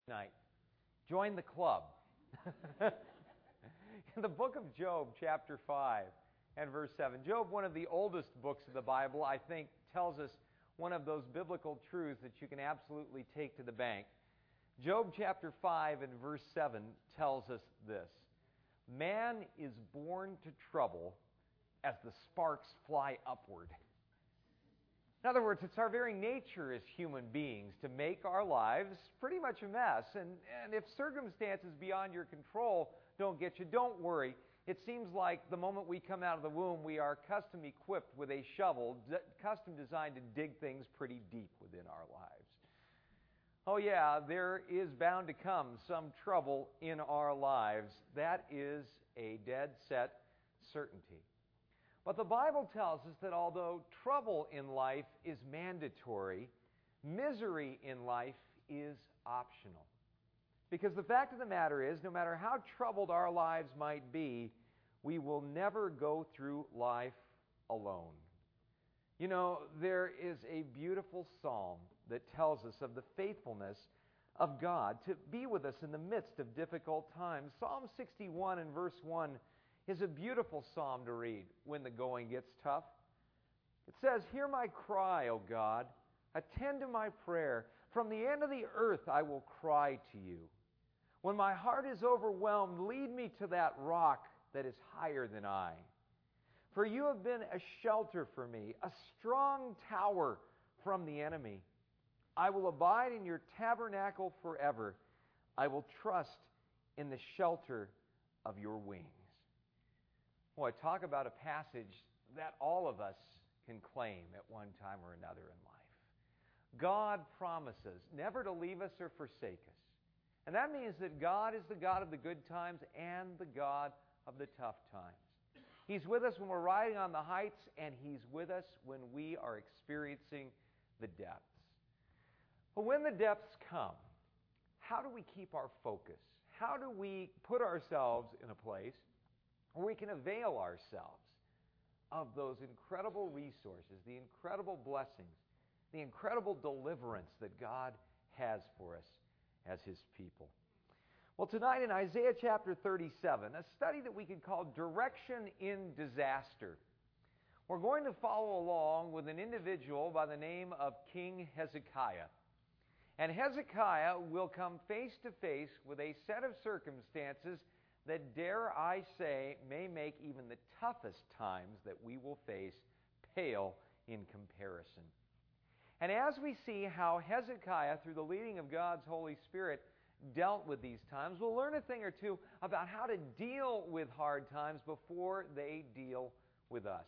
Night. Join the club. In the book of Job, chapter 5 and verse 7, Job, one of the oldest books of the Bible, I think tells us one of those biblical truths that you can absolutely take to the bank. Job chapter 5 and verse 7 tells us this: Man is born to trouble as the sparks fly upward. In other words, it's our very nature as human beings to make our lives pretty much a mess. And if circumstances beyond your control don't get you, don't worry. It seems like the moment we come out of the womb, we are custom equipped with a shovel, custom designed to dig things pretty deep within our lives. Oh yeah, there is bound to come some trouble in our lives. That is a dead set certainty. But the Bible tells us that although trouble in life is mandatory, misery in life is optional. Because the fact of the matter is, no matter how troubled our lives might be, we will never go through life alone. You know, there is a beautiful psalm that tells us of the faithfulness of God to be with us in the midst of difficult times. Psalm 61 and verse 1 is a beautiful psalm to read when the going gets tough. It says, "Hear my cry, O God. Attend to my prayer. From the end of the earth I will cry to you. When my heart is overwhelmed, lead me to that rock that is higher than I. For you have been a shelter for me, a strong tower from the enemy. I will abide in your tabernacle forever. I will trust in the shelter of your wings." Boy, talk about a passage that all of us can claim at one time or another in life. God promises never to leave us or forsake us. And that means that God is the God of the good times and the God of the tough times. He's with us when we're riding on the heights, and He's with us when we are experiencing the depths. But when the depths come, how do we keep our focus? How do we put ourselves in a place where we can avail ourselves of those incredible resources, the incredible blessings, the incredible deliverance that God has for us as His people? Well, tonight in Isaiah chapter 37, a study that we could call Direction in Disaster, we're going to follow along with an individual by the name of King Hezekiah. And Hezekiah will come face to face with a set of circumstances that, dare I say, may make even the toughest times that we will face pale in comparison. And as we see how Hezekiah, through the leading of God's Holy Spirit, dealt with these times, we'll learn a thing or two about how to deal with hard times before they deal with us.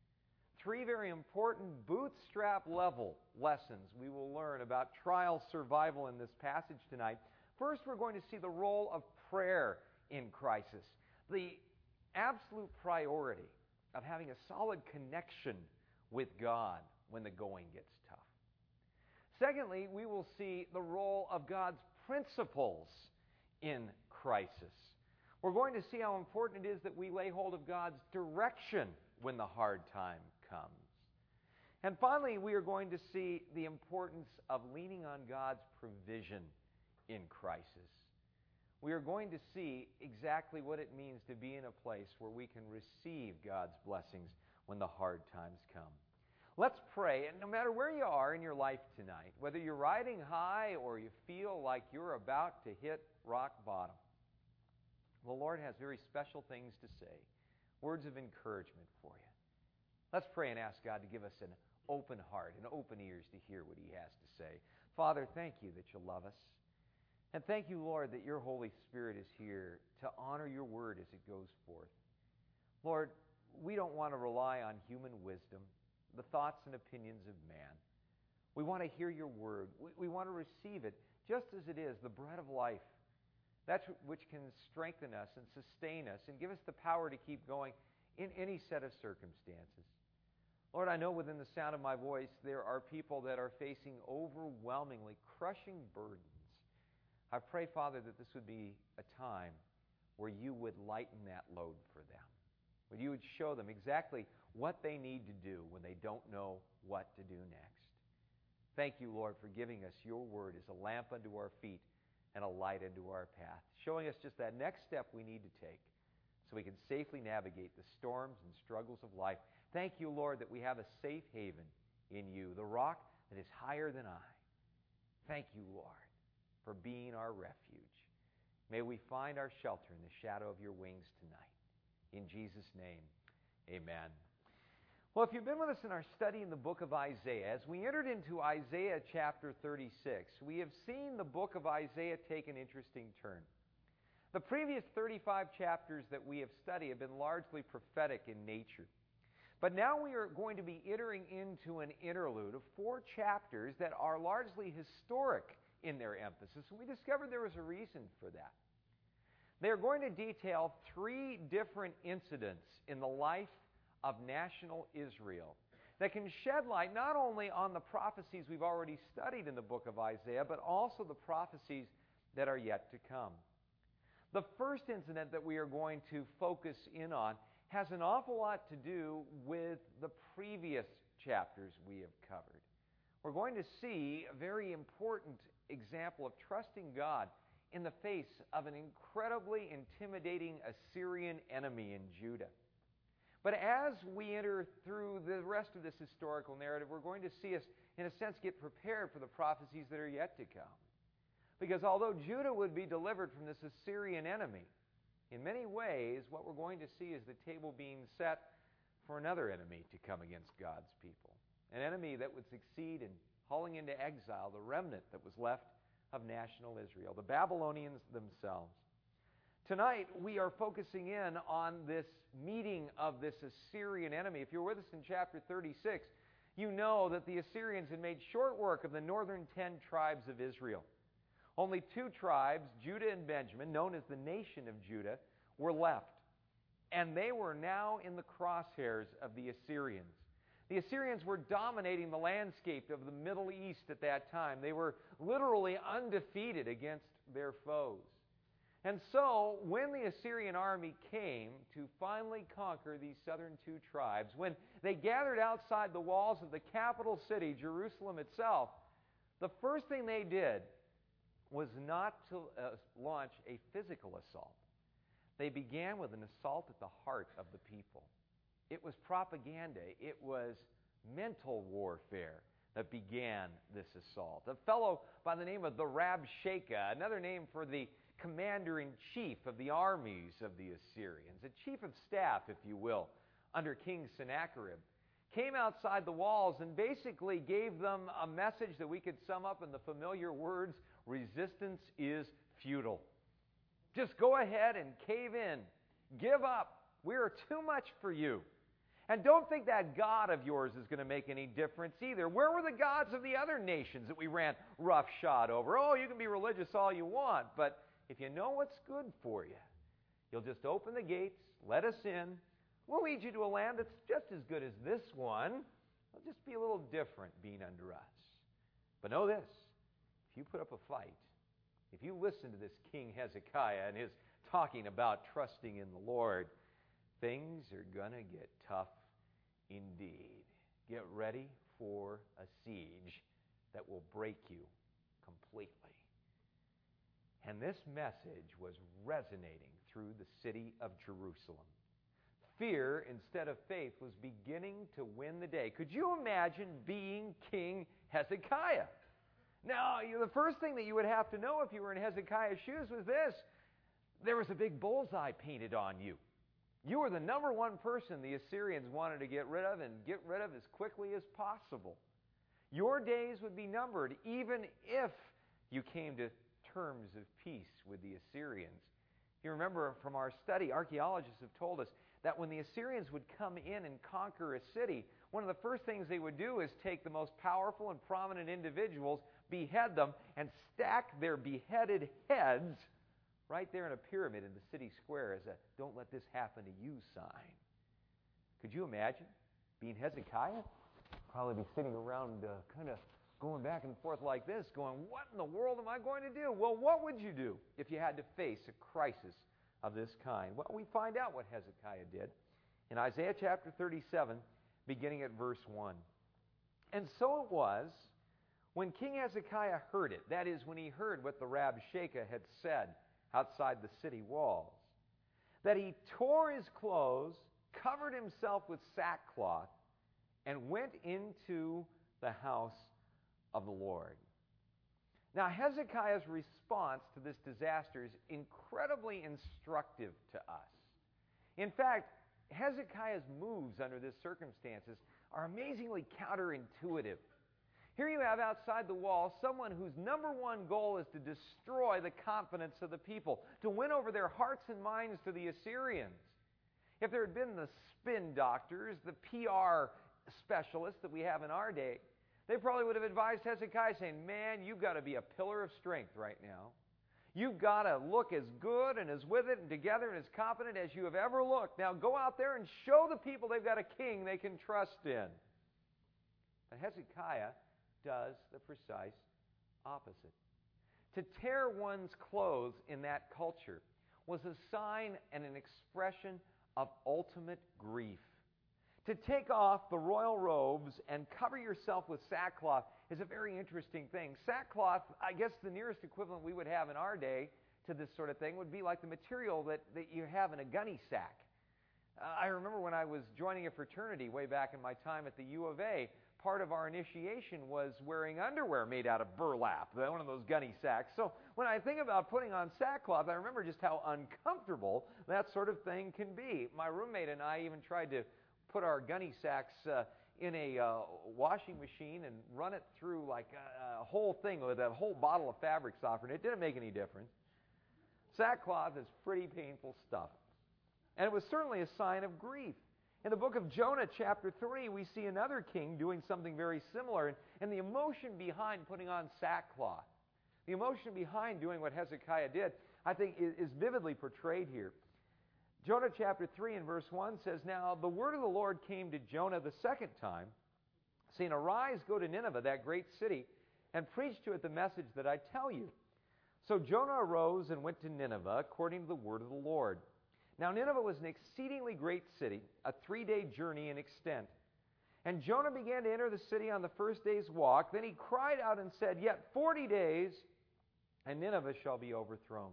3 very important bootstrap level lessons we will learn about trial survival in this passage tonight. First, we're going to see the role of prayer in crisis, the absolute priority of having a solid connection with God when the going gets tough. Secondly, we will see the role of God's principles in crisis. We're going to see how important it is that we lay hold of God's direction when the hard time comes. And finally, we are going to see the importance of leaning on God's provision in crisis. We are going to see exactly what it means to be in a place where we can receive God's blessings when the hard times come. Let's pray, and no matter where you are in your life tonight, whether you're riding high or you feel like you're about to hit rock bottom, the Lord has very special things to say, words of encouragement for you. Let's pray and ask God to give us an open heart and open ears to hear what He has to say. Father, thank You that You love us. And thank You, Lord, that Your Holy Spirit is here to honor Your word as it goes forth. Lord, we don't want to rely on human wisdom, the thoughts and opinions of man. We want to hear Your word. We want to receive it just as it is, the bread of life. That's which can strengthen us and sustain us and give us the power to keep going in any set of circumstances. Lord, I know within the sound of my voice there are people that are facing overwhelmingly crushing burdens. I pray, Father, that this would be a time where You would lighten that load for them. Where You would show them exactly what they need to do when they don't know what to do next. Thank You, Lord, for giving us Your word as a lamp unto our feet and a light into our path, showing us just that next step we need to take so we can safely navigate the storms and struggles of life. Thank you, Lord, that we have a safe haven in you, the rock that is higher than I. Thank you, Lord, for being our refuge. May we find our shelter in the shadow of your wings tonight. In Jesus' name, amen. Well, if you've been with us in our study in the book of Isaiah, as we entered into Isaiah chapter 36, we have seen the book of Isaiah take an interesting turn. The previous 35 chapters that we have studied have been largely prophetic in nature. But now we are going to be entering into an interlude of 4 chapters that are largely historic in their emphasis. And we discovered there was a reason for that. They are going to detail 3 different incidents in the life of national Israel that can shed light not only on the prophecies we've already studied in the book of Isaiah, but also the prophecies that are yet to come. The first incident that we are going to focus in on has an awful lot to do with the previous chapters we have covered. We're going to see a very important example of trusting God in the face of an incredibly intimidating Assyrian enemy in Judah. But as we enter through the rest of this historical narrative, we're going to see us, in a sense, get prepared for the prophecies that are yet to come. Because although Judah would be delivered from this Assyrian enemy, in many ways, what we're going to see is the table being set for another enemy to come against God's people. An enemy that would succeed in hauling into exile the remnant that was left of national Israel, the Babylonians themselves. Tonight, we are focusing in on this meeting of this Assyrian enemy. If you're with us in chapter 36, you know that the Assyrians had made short work of the northern 10 tribes of Israel. Only 2 tribes, Judah and Benjamin, known as the nation of Judah, were left. And they were now in the crosshairs of the Assyrians. The Assyrians were dominating the landscape of the Middle East at that time. They were literally undefeated against their foes. And so, when the Assyrian army came to finally conquer these southern 2 tribes, when they gathered outside the walls of the capital city, Jerusalem itself, the first thing they did was not to launch a physical assault. They began with an assault at the heart of the people. It was propaganda. It was mental warfare that began this assault. A fellow by the name of the Rabshakeh, another name for the commander-in-chief of the armies of the Assyrians, a chief of staff, if you will, under King Sennacherib, came outside the walls and basically gave them a message that we could sum up in the familiar words, resistance is futile. Just go ahead and cave in. Give up. We are too much for you. And don't think that God of yours is going to make any difference either. Where were the gods of the other nations that we ran roughshod over? Oh, you can be religious all you want, but if you know what's good for you, you'll just open the gates, let us in. We'll lead you to a land that's just as good as this one. It'll just be a little different being under us. But know this, if you put up a fight, if you listen to this King Hezekiah and his talking about trusting in the Lord, things are going to get tough indeed. Get ready for a siege that will break you completely. And this message was resonating through the city of Jerusalem. Fear instead of faith was beginning to win the day. Could you imagine being King Hezekiah? Now, the first thing that you would have to know if you were in Hezekiah's shoes was this. There was a big bullseye painted on you. You were the number 1 person the Assyrians wanted to get rid of and get rid of as quickly as possible. Your days would be numbered even if you came to terms of peace with the Assyrians. You remember from our study, archaeologists have told us that when the Assyrians would come in and conquer a city, one of the first things they would do is take the most powerful and prominent individuals, behead them, and stack their beheaded heads right there in a pyramid in the city square as a "don't let this happen to you" sign. Could you imagine being Hezekiah? Probably be sitting around kind of going back and forth like this, going, what in the world am I going to do? Well, what would you do if you had to face a crisis of this kind? Well, we find out what Hezekiah did in Isaiah chapter 37, beginning at verse 1. And so it was, When King Hezekiah heard it, that is, when he heard what the Rabshakeh had said outside the city walls, that he tore his clothes, covered himself with sackcloth, and went into the house of the Lord. Now, Hezekiah's response to this disaster is incredibly instructive to us. In fact, Hezekiah's moves under these circumstances are amazingly counterintuitive. Here you have outside the wall someone whose number one goal is to destroy the confidence of the people, to win over their hearts and minds to the Assyrians. If there had been the spin doctors, the PR specialists that we have in our day, they probably would have advised Hezekiah saying, man, you've got to be a pillar of strength right now. You've got to look as good and as with it and together and as confident as you have ever looked. Now go out there and show the people they've got a king they can trust in. But Hezekiah does the precise opposite. To tear one's clothes in that culture was a sign and an expression of ultimate grief. To take off the royal robes and cover yourself with sackcloth is a very interesting thing. Sackcloth, I guess the nearest equivalent we would have in our day to this sort of thing would be like the material that you have in a gunny sack. I remember when I was joining a fraternity way back in my time at the U of A, part of our initiation was wearing underwear made out of burlap, one of those gunny sacks. So when I think about putting on sackcloth, I remember just how uncomfortable that sort of thing can be. My roommate and I even tried to put our gunny sacks in a washing machine and run it through like a whole thing with a whole bottle of fabric softener. It didn't make any difference. Sackcloth is pretty painful stuff. And it was certainly a sign of grief. In the book of Jonah, chapter 3, we see another king doing something very similar. And the emotion behind putting on sackcloth, the emotion behind doing what Hezekiah did, I think is vividly portrayed here. Jonah chapter 3 and verse 1 says, Now the word of the Lord came to Jonah the second time, saying, Arise, go to Nineveh, that great city, and preach to it the message that I tell you. So Jonah arose and went to Nineveh according to the word of the Lord. Now Nineveh was an exceedingly great city, a 3-day journey in extent. And Jonah began to enter the city on the first day's walk. Then he cried out and said, Yet 40 days, and Nineveh shall be overthrown.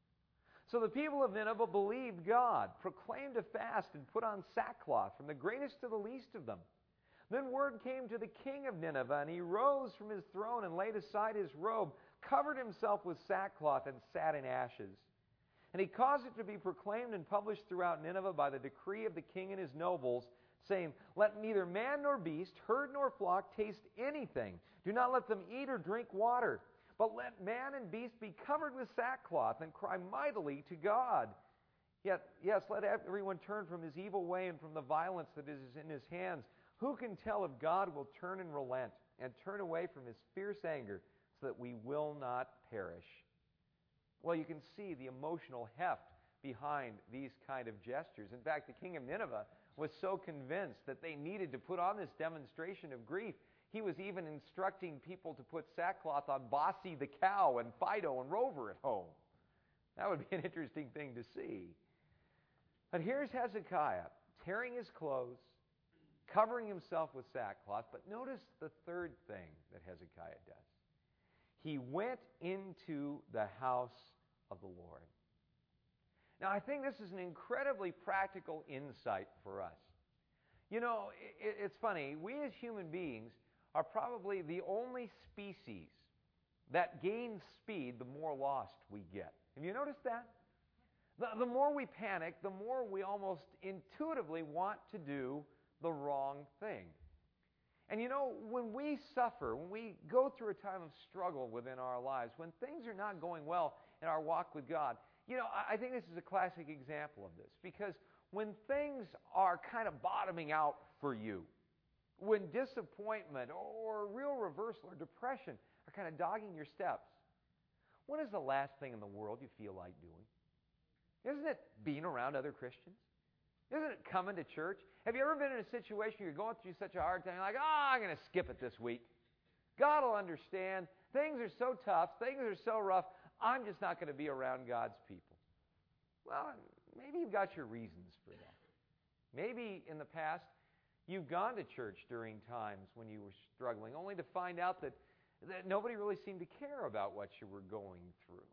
So the people of Nineveh believed God, proclaimed a fast, and put on sackcloth, from the greatest to the least of them. Then word came to the king of Nineveh, and he rose from his throne and laid aside his robe, covered himself with sackcloth, and sat in ashes. And he caused it to be proclaimed and published throughout Nineveh by the decree of the king and his nobles, saying, Let neither man nor beast, herd nor flock taste anything. Do not let them eat or drink water. But let man and beast be covered with sackcloth and cry mightily to God. Yet, yes, let everyone turn from his evil way and from the violence that is in his hands. Who can tell if God will turn and relent and turn away from his fierce anger so that we will not perish? Well, you can see the emotional heft behind these kind of gestures. In fact, the king of Nineveh was so convinced that they needed to put on this demonstration of grief, he was even instructing people to put sackcloth on Bossy the cow and Fido and Rover at home. That would be an interesting thing to see. But here's Hezekiah tearing his clothes, covering himself with sackcloth. But notice the third thing that Hezekiah does. He went into the house of the Lord. Now, I think this is an incredibly practical insight for us. You know, it's funny. We as human beings are probably the only species that gains speed the more lost we get. Have you noticed that? The more we panic, the more we almost intuitively want to do the wrong thing. And you know, when we suffer, when we go through a time of struggle within our lives, when things are not going well in our walk with God, you know, I think this is a classic example of this. Because when things are kind of bottoming out for you, when disappointment or real reversal or depression are kind of dogging your steps, what is the last thing in the world you feel like doing? Isn't it being around other Christians? Isn't it coming to church? Have you ever been in a situation where you're going through such a hard time, you're like, I'm going to skip it this week. God will understand. Things are so tough. Things are so rough. I'm just not going to be around God's people. Well, maybe you've got your reasons for that. Maybe in the past, you've gone to church during times when you were struggling, only to find out that that nobody really seemed to care about what you were going through.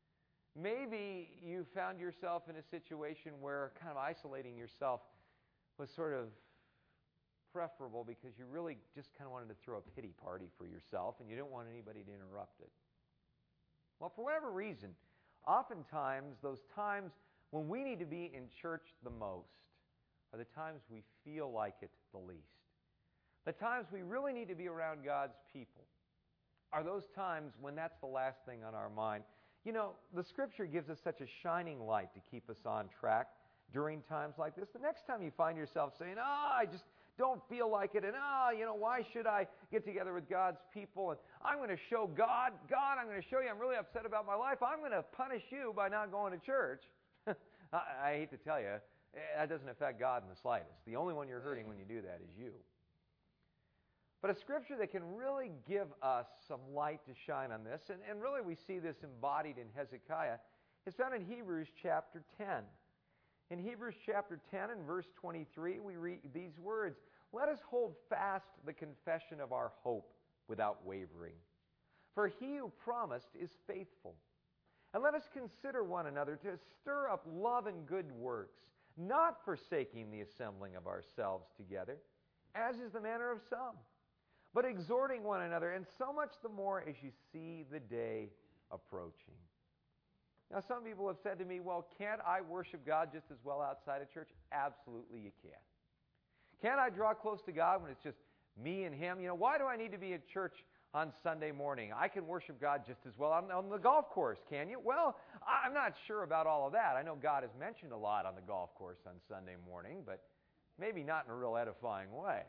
Maybe you found yourself in a situation where kind of isolating yourself was sort of preferable because you really just kind of wanted to throw a pity party for yourself and you didn't want anybody to interrupt it. Well, for whatever reason, oftentimes those times when we need to be in church the most are the times we feel like it the least. The times we really need to be around God's people are those times when that's the last thing on our mind. You know, the Scripture gives us such a shining light to keep us on track during times like this. The next time you find yourself saying, I just don't feel like it, and why should I get together with God's people, and I'm going to show God, I'm going to show you I'm really upset about my life, I'm going to punish you by not going to church. I hate to tell you, that doesn't affect God in the slightest. The only one you're hurting when you do that is you. But a scripture that can really give us some light to shine on this, and really we see this embodied in Hezekiah, is found in Hebrews chapter 10. In Hebrews chapter 10 and verse 23, we read these words, "Let us hold fast the confession of our hope without wavering. For he who promised is faithful. And let us consider one another to stir up love and good works, not forsaking the assembling of ourselves together, as is the manner of some, but exhorting one another, and so much the more as you see the day approaching." Now, some people have said to me, well, can't I worship God just as well outside of church? Absolutely you can. Can't I draw close to God when it's just me and Him? Why do I need to be at church on Sunday morning? I can worship God just as well on the golf course, can you? Well, I'm not sure about all of that. I know God is mentioned a lot on the golf course on Sunday morning, but maybe not in a real edifying way.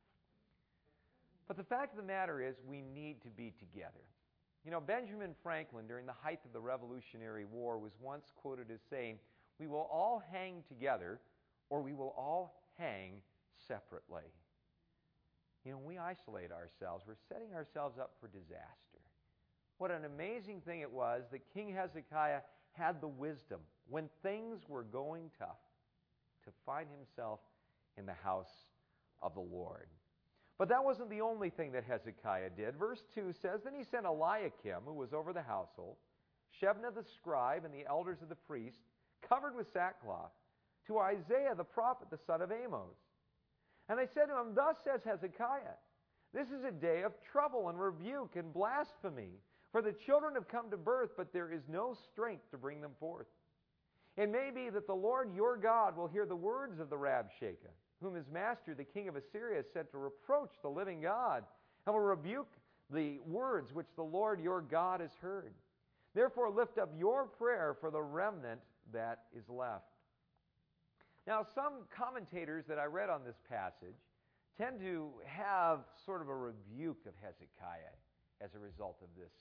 But the fact of the matter is, we need to be together. Benjamin Franklin, during the height of the Revolutionary War, was once quoted as saying, "We will all hang together, or we will all hang separately." When we isolate ourselves, we're setting ourselves up for disaster. What an amazing thing it was that King Hezekiah had the wisdom, when things were going tough, to find himself in the house of the Lord. But that wasn't the only thing that Hezekiah did. Verse 2 says, "Then he sent Eliakim, who was over the household, Shebna the scribe, and the elders of the priests, covered with sackcloth, to Isaiah the prophet, the son of Amos. And they said to him, 'Thus says Hezekiah, this is a day of trouble and rebuke and blasphemy, for the children have come to birth, but there is no strength to bring them forth. It may be that the Lord your God will hear the words of the Rabshakeh, whom his master, the king of Assyria, sent to reproach the living God, and will rebuke the words which the Lord your God has heard. Therefore lift up your prayer for the remnant that is left.'" Now, some commentators that I read on this passage tend to have sort of a rebuke of Hezekiah as a result of this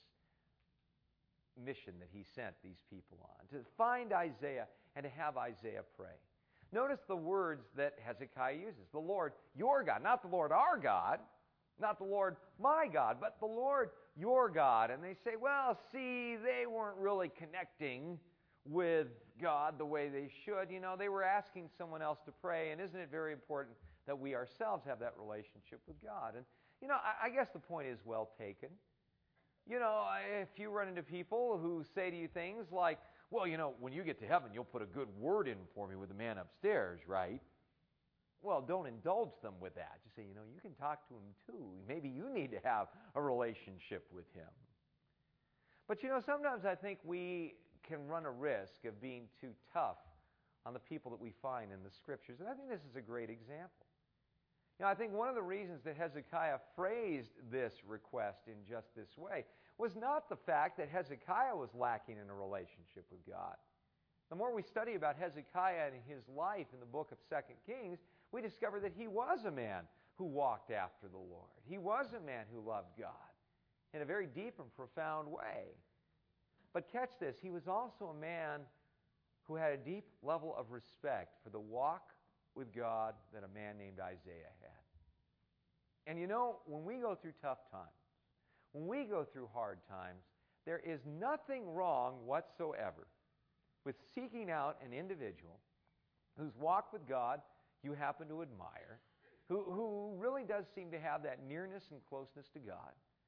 mission that he sent these people on, to find Isaiah and to have Isaiah pray. Notice the words that Hezekiah uses. The Lord your God, not the Lord our God, not the Lord my God, but the Lord your God. And they say, well, see, they weren't really connecting with God the way they should. They were asking someone else to pray, and isn't it very important that we ourselves have that relationship with God? And, I guess the point is well taken. If you run into people who say to you things like, well, when you get to heaven, you'll put a good word in for me with the man upstairs, right? Well, don't indulge them with that. Just say, you can talk to him too. Maybe you need to have a relationship with him. But, sometimes I think we can run a risk of being too tough on the people that we find in the Scriptures. And I think this is a great example. I think one of the reasons that Hezekiah phrased this request in just this way was not the fact that Hezekiah was lacking in a relationship with God. The more we study about Hezekiah and his life in the book of 2 Kings, we discover that he was a man who walked after the Lord. He was a man who loved God in a very deep and profound way. But catch this, he was also a man who had a deep level of respect for the walk with God that a man named Isaiah had. And when we go through tough times, when we go through hard times, there is nothing wrong whatsoever with seeking out an individual whose walk with God you happen to admire, who really does seem to have that nearness and closeness to God,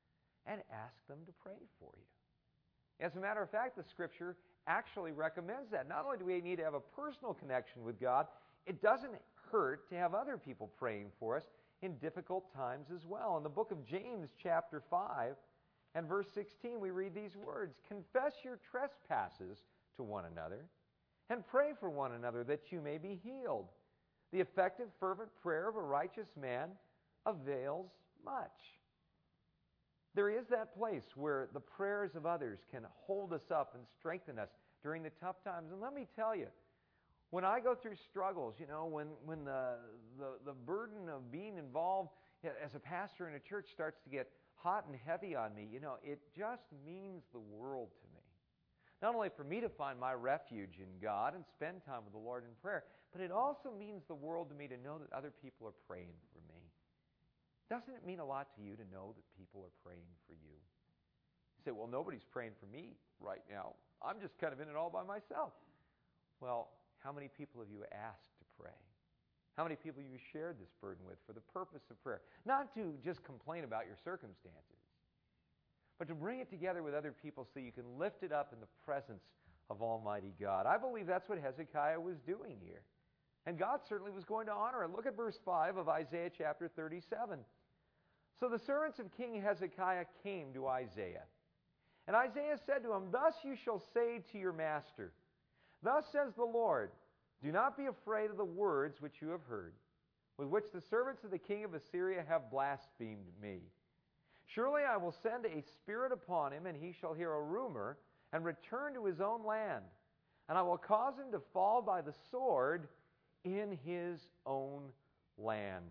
and ask them to pray for you. As a matter of fact, the Scripture actually recommends that. Not only do we need to have a personal connection with God, it doesn't hurt to have other people praying for us in difficult times as well. In the book of James, chapter 5, and verse 16, we read these words, "Confess your trespasses to one another, and pray for one another that you may be healed. The effective, fervent prayer of a righteous man avails much." There is that place where the prayers of others can hold us up and strengthen us during the tough times. And let me tell you, when I go through struggles, when the burden of being involved as a pastor in a church starts to get hot and heavy on me, it just means the world to me. Not only for me to find my refuge in God and spend time with the Lord in prayer, but it also means the world to me to know that other people are praying for me. Doesn't it mean a lot to you to know that people are praying for you? You say, well, nobody's praying for me right now. I'm just kind of in it all by myself. Well, how many people have you asked to pray? How many people have you shared this burden with for the purpose of prayer? Not to just complain about your circumstances, but to bring it together with other people so you can lift it up in the presence of Almighty God. I believe that's what Hezekiah was doing here. And God certainly was going to honor it. Look at verse 5 of Isaiah chapter 37. "So the servants of King Hezekiah came to Isaiah. And Isaiah said to him, 'Thus you shall say to your master, Thus says the Lord, do not be afraid of the words which you have heard, with which the servants of the king of Assyria have blasphemed me. Surely I will send a spirit upon him, and he shall hear a rumor, and return to his own land. And I will cause him to fall by the sword in his own land.'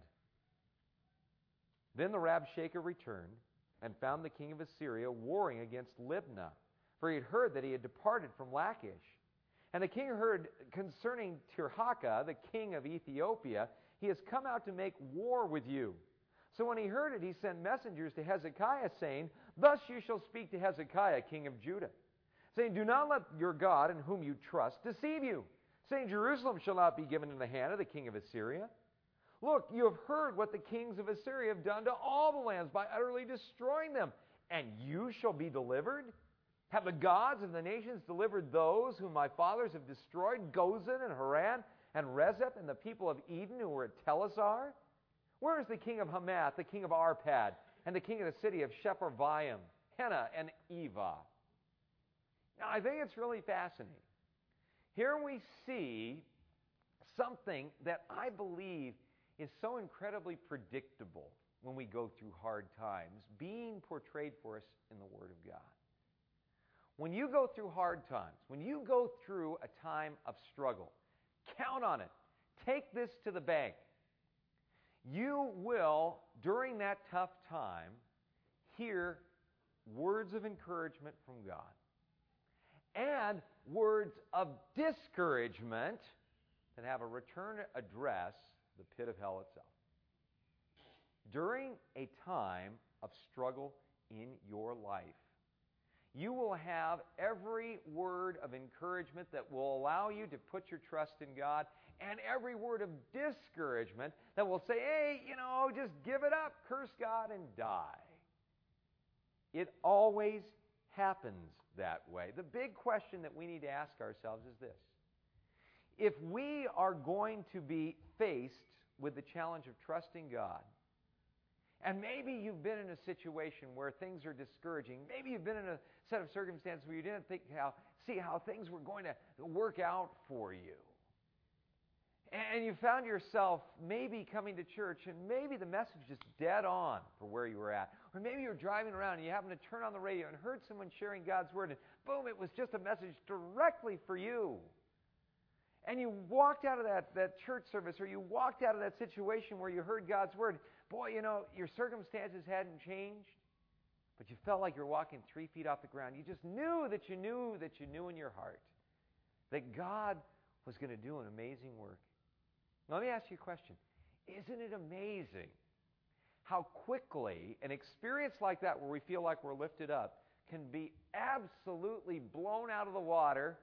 Then the Rabshakeh returned, and found the king of Assyria warring against Libnah, for he had heard that he had departed from Lachish. And the king heard concerning Tirhakah, the king of Ethiopia, he has come out to make war with you. So when he heard it, he sent messengers to Hezekiah, saying, Thus you shall speak to Hezekiah, king of Judah, saying, Do not let your God, in whom you trust, deceive you, saying, Jerusalem shall not be given in the hand of the king of Assyria. Look, you have heard what the kings of Assyria have done to all the lands by utterly destroying them, and you shall be delivered? Have the gods of the nations delivered those whom my fathers have destroyed, Gozan and Haran and Rezeph and the people of Eden who were at Telassar? Where is the king of Hamath, the king of Arpad, and the king of the city of Shepharvaim, Hena and Eva?" Now, I think it's really fascinating. Here we see something that I believe is so incredibly predictable when we go through hard times, being portrayed for us in the Word of God. When you go through hard times, when you go through a time of struggle, count on it. Take this to the bank. You will, during that tough time, hear words of encouragement from God and words of discouragement that have a return address the pit of hell itself. During a time of struggle in your life, you will have every word of encouragement that will allow you to put your trust in God, and every word of discouragement that will say, hey, just give it up, curse God, and die. It always happens that way. The big question that we need to ask ourselves is this: if we are going to be faced with the challenge of trusting God, and maybe you've been in a situation where things are discouraging, maybe you've been in a set of circumstances where you didn't see how things were going to work out for you, and you found yourself maybe coming to church and maybe the message is dead on for where you were at, or maybe you're driving around and you happen to turn on the radio and heard someone sharing God's Word, and boom, it was just a message directly for you. And you walked out of that church service, or you walked out of that situation where you heard God's Word. Boy, your circumstances hadn't changed, but you felt like you're walking 3 feet off the ground. You just knew that you knew that you knew in your heart that God was going to do an amazing work. Now, let me ask you a question. Isn't it amazing how quickly an experience like that, where we feel like we're lifted up, can be absolutely blown out of the water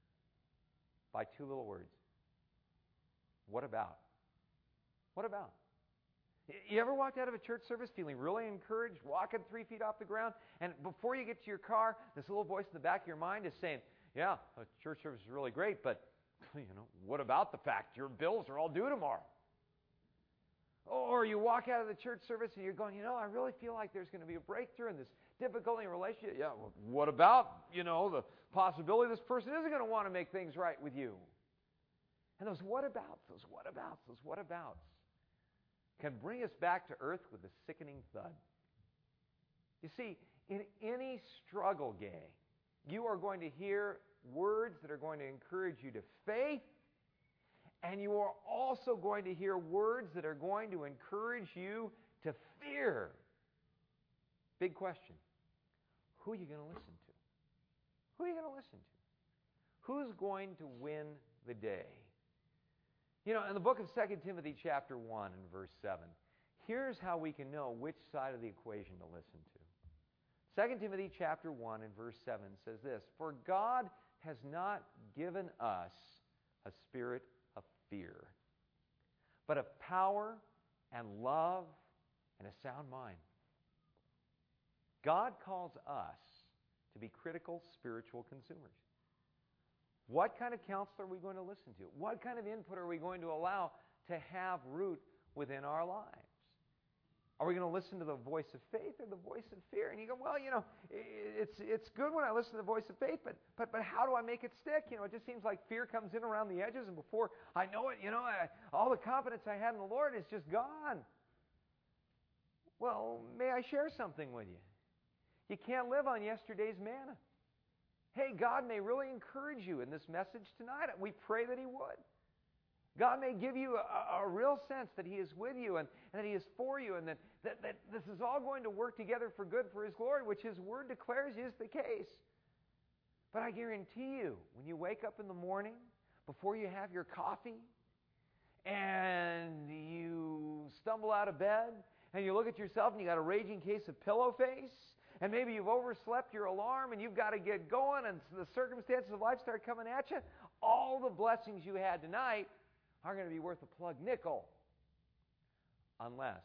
by 2 little words? What about? What about? You ever walked out of a church service feeling really encouraged, walking 3 feet off the ground, and before you get to your car, this little voice in the back of your mind is saying, yeah, a church service is really great, but, what about the fact your bills are all due tomorrow? Or you walk out of the church service and you're going, I really feel like there's going to be a breakthrough in this difficulty in a relationship. Yeah, well, what about, the possibility this person isn't going to want to make things right with you? And those what abouts can bring us back to earth with a sickening thud. You see, in any struggle, gang, you are going to hear words that are going to encourage you to faith, and you are also going to hear words that are going to encourage you to fear. Big question. Who are you going to listen to? Who are you going to listen to? Who's going to win the day? In the book of 2 Timothy chapter 1 and verse 7, here's how we can know which side of the equation to listen to. 2 Timothy chapter 1 and verse 7 says this, "For God has not given us a spirit of fear, but of power and love and a sound mind." God calls us to be critical spiritual consumers. What kind of counsel are we going to listen to? What kind of input are we going to allow to have root within our lives? Are we going to listen to the voice of faith or the voice of fear? And you go, well, it's good when I listen to the voice of faith, but how do I make it stick? It just seems like fear comes in around the edges, and before I know it, all the confidence I had in the Lord is just gone. Well, may I share something with you? You can't live on yesterday's manna. Hey, God may really encourage you in this message tonight. We pray that He would. God may give you a real sense that He is with you and that He is for you, and that this is all going to work together for good for His glory, which His Word declares is the case. But I guarantee you, when you wake up in the morning, before you have your coffee, and you stumble out of bed, and you look at yourself and you got a raging case of pillow face, and maybe you've overslept your alarm and you've got to get going, and the circumstances of life start coming at you, all the blessings you had tonight are going to be worth a plug nickel. Unless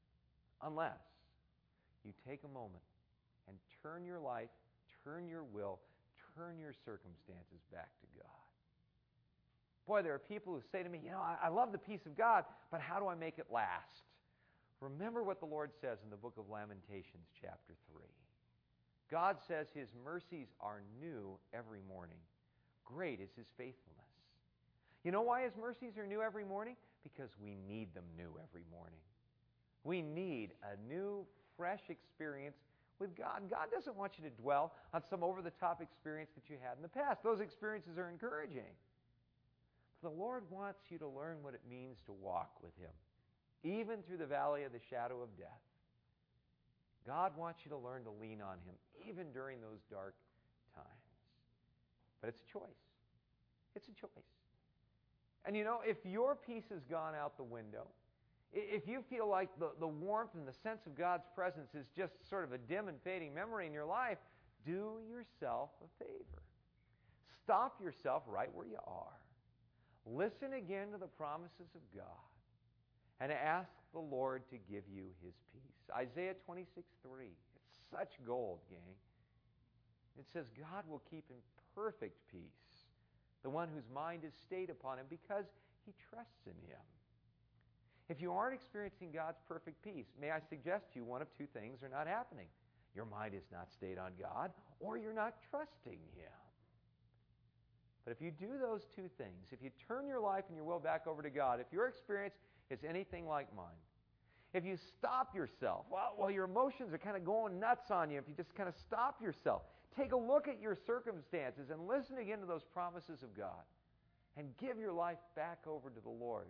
you take a moment and turn your life, turn your will, turn your circumstances back to God. Boy, there are people who say to me, I love the peace of God, but how do I make it last? Remember what the Lord says in the book of Lamentations, chapter 3. God says His mercies are new every morning. Great is His faithfulness. You know why His mercies are new every morning? Because we need them new every morning. We need a new, fresh experience with God. God doesn't want you to dwell on some over-the-top experience that you had in the past. Those experiences are encouraging. But the Lord wants you to learn what it means to walk with Him, even through the valley of the shadow of death. God wants you to learn to lean on Him, even during those dark times. But it's a choice. It's a choice. And if your peace has gone out the window, if you feel like the warmth and the sense of God's presence is just sort of a dim and fading memory in your life, do yourself a favor. Stop yourself right where you are. Listen again to the promises of God and ask the Lord to give you His peace. Isaiah 26:3. It's such gold, gang. It says, God will keep in perfect peace the one whose mind is stayed upon Him because he trusts in Him. If you aren't experiencing God's perfect peace, may I suggest to you one of two things are not happening. Your mind is not stayed on God, or you're not trusting Him. But if you do those two things, if you turn your life and your will back over to God, if your experience is anything like mine, if you stop yourself, while your emotions are kind of going nuts on you, if you just kind of stop yourself, take a look at your circumstances and listen again to those promises of God and give your life back over to the Lord.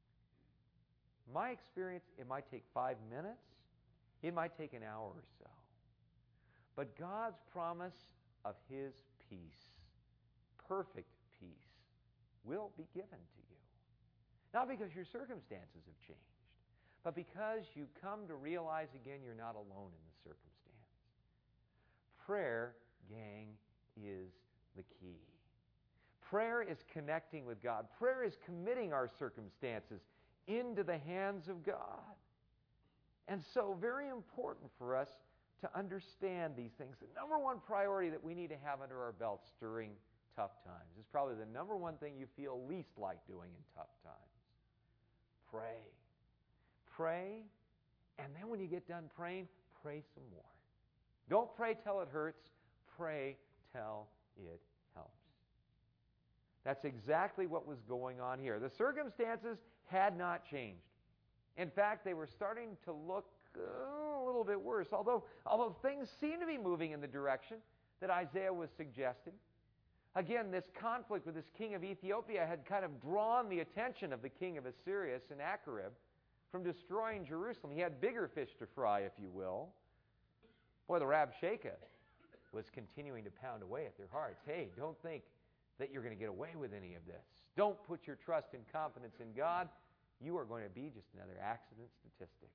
My experience, it might take 5 minutes, it might take an hour or so. But God's promise of His peace, perfect peace, will be given to you. Not because your circumstances have changed, but because you come to realize again you're not alone in the circumstance. Prayer, gang, is the key. Prayer is connecting with God. Prayer is committing our circumstances into the hands of God. And so very important for us to understand these things. The number one priority that we need to have under our belts during tough times is probably the number one thing you feel least like doing in tough times. Pray. Pray, and then when you get done praying, pray some more. Don't pray till it hurts. Pray till it helps. That's exactly what was going on here. The circumstances had not changed. In fact, they were starting to look a little bit worse, although things seem to be moving in the direction that Isaiah was suggesting. Again, this conflict with this king of Ethiopia had kind of drawn the attention of the king of Assyria, Sennacherib, from destroying Jerusalem. He had bigger fish to fry, if you will. Boy, the Rabshakeh was continuing to pound away at their hearts. Hey, don't think that you're going to get away with any of this. Don't put your trust and confidence in God. You are going to be just another accident statistic.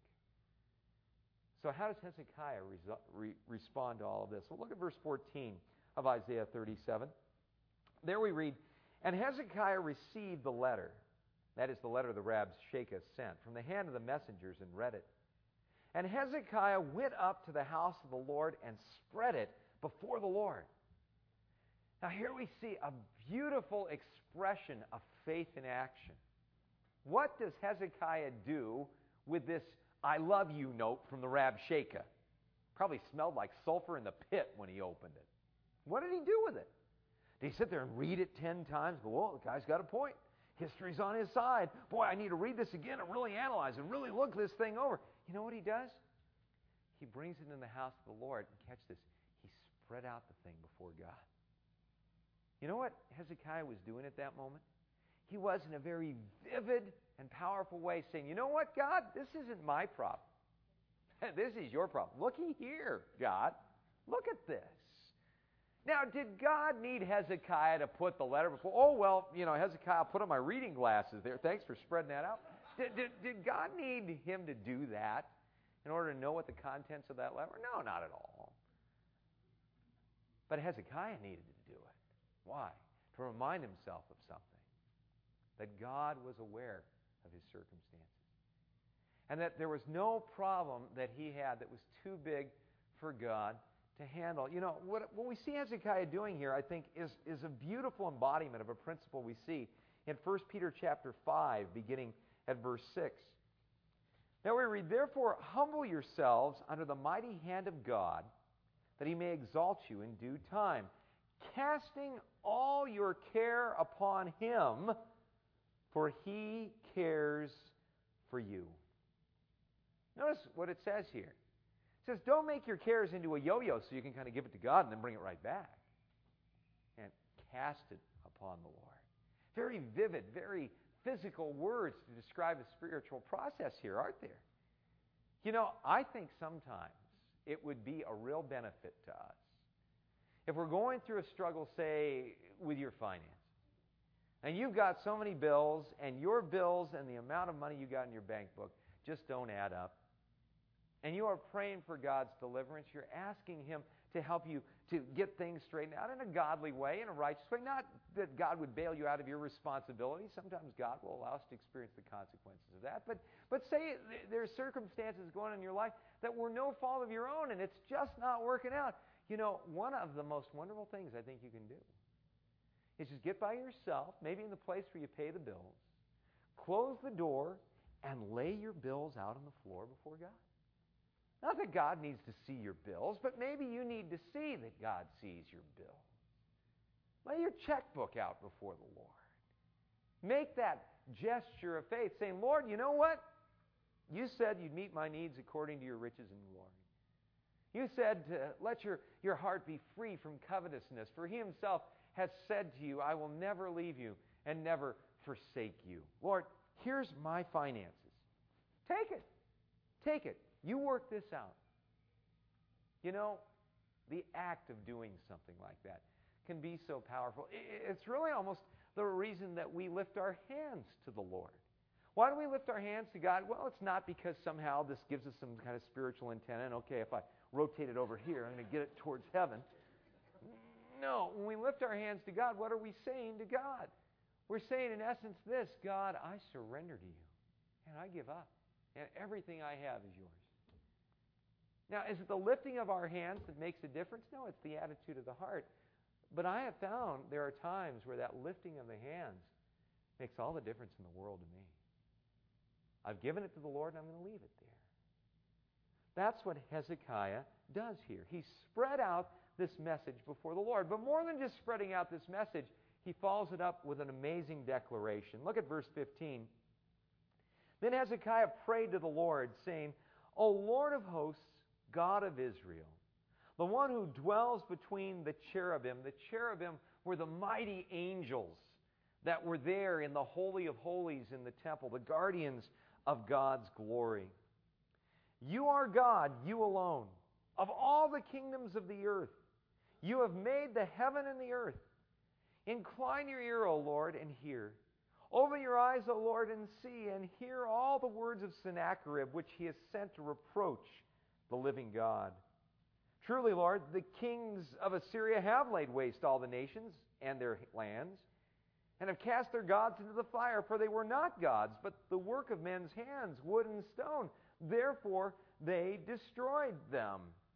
So how does Hezekiah respond to all of this? Well, look at verse 14 of Isaiah 37. There we read, "And Hezekiah received the letter," that is the letter the Rabshakeh sent, "from the hand of the messengers and read it. And Hezekiah went up to the house of the Lord and spread it before the Lord." Now here we see a beautiful expression of faith in action. What does Hezekiah do with this "I love you" note from the Rabshakeh? Probably smelled like sulfur in the pit when he opened it. What did he do with it? Did he sit there and read it 10 times? Well, the guy's got a point. History's on his side. Boy, I need to read this again and really analyze and really look this thing over. You know what he does? He brings it in the house of the Lord. And catch this. He spread out the thing before God. You know what Hezekiah was doing at that moment? He was in a very vivid and powerful way saying, you know what, God? This isn't my problem. This is your problem. Looky here, God. Look at this. Now, did God need Hezekiah to put the letter before? Oh, well, Hezekiah, I'll put on my reading glasses there. Thanks for spreading that out. Did God need him to do that in order to know what the contents of that letter were? No, not at all. But Hezekiah needed to do it. Why? To remind himself of something. That God was aware of his circumstances. And that there was no problem that he had that was too big for God to handle. What we see Hezekiah doing here, I think, is a beautiful embodiment of a principle we see in 1 Peter chapter 5, beginning at verse 6. Now we read, "Therefore humble yourselves under the mighty hand of God, that he may exalt you in due time, casting all your care upon him, for he cares for you." Notice what it says here. It says, don't make your cares into a yo-yo so you can kind of give it to God and then bring it right back. And cast it upon the Lord. Very vivid, very physical words to describe a spiritual process here, aren't there? I think sometimes it would be a real benefit to us if we're going through a struggle, say, with your finances, and you've got so many bills, and your bills and the amount of money you got in your bank book just don't add up, and you are praying for God's deliverance. You're asking him to help you to get things straightened out in a godly way, in a righteous way. Not that God would bail you out of your responsibility. Sometimes God will allow us to experience the consequences of that. But say there are circumstances going on in your life that were no fault of your own, and it's just not working out. One of the most wonderful things I think you can do is just get by yourself, maybe in the place where you pay the bills, close the door, and lay your bills out on the floor before God. Not that God needs to see your bills, but maybe you need to see that God sees your bills. Lay your checkbook out before the Lord. Make that gesture of faith, saying, Lord, you know what? You said you'd meet my needs according to your riches and glory. You said to let your heart be free from covetousness, for he himself has said to you, I will never leave you and never forsake you. Lord, here's my finances. Take it. Take it. You work this out. The act of doing something like that can be so powerful. It's really almost the reason that we lift our hands to the Lord. Why do we lift our hands to God? Well, it's not because somehow this gives us some kind of spiritual antenna, and okay, if I rotate it over here, I'm going to get it towards heaven. No, when we lift our hands to God, what are we saying to God? We're saying, in essence, this: God, I surrender to you, and I give up, and everything I have is yours. Now, is it the lifting of our hands that makes a difference? No, it's the attitude of the heart. But I have found there are times where that lifting of the hands makes all the difference in the world to me. I've given it to the Lord, and I'm going to leave it there. That's what Hezekiah does here. He spread out this message before the Lord. But more than just spreading out this message, he follows it up with an amazing declaration. Look at verse 15. Then Hezekiah prayed to the Lord, saying, O Lord of hosts, God of Israel, the one who dwells between the cherubim were the mighty angels that were there in the Holy of Holies in the temple, the guardians of God's glory. You are God, you alone, of all the kingdoms of the earth. You have made the heaven and the earth. Incline your ear, O Lord, and hear. Open your eyes, O Lord, and see, and hear all the words of Sennacherib, which he has sent to reproach the living God. Truly, Lord, the kings of Assyria have laid waste all the nations and their lands, and have cast their gods into the fire, for they were not gods, but the work of men's hands, wood and stone. Therefore, they destroyed them.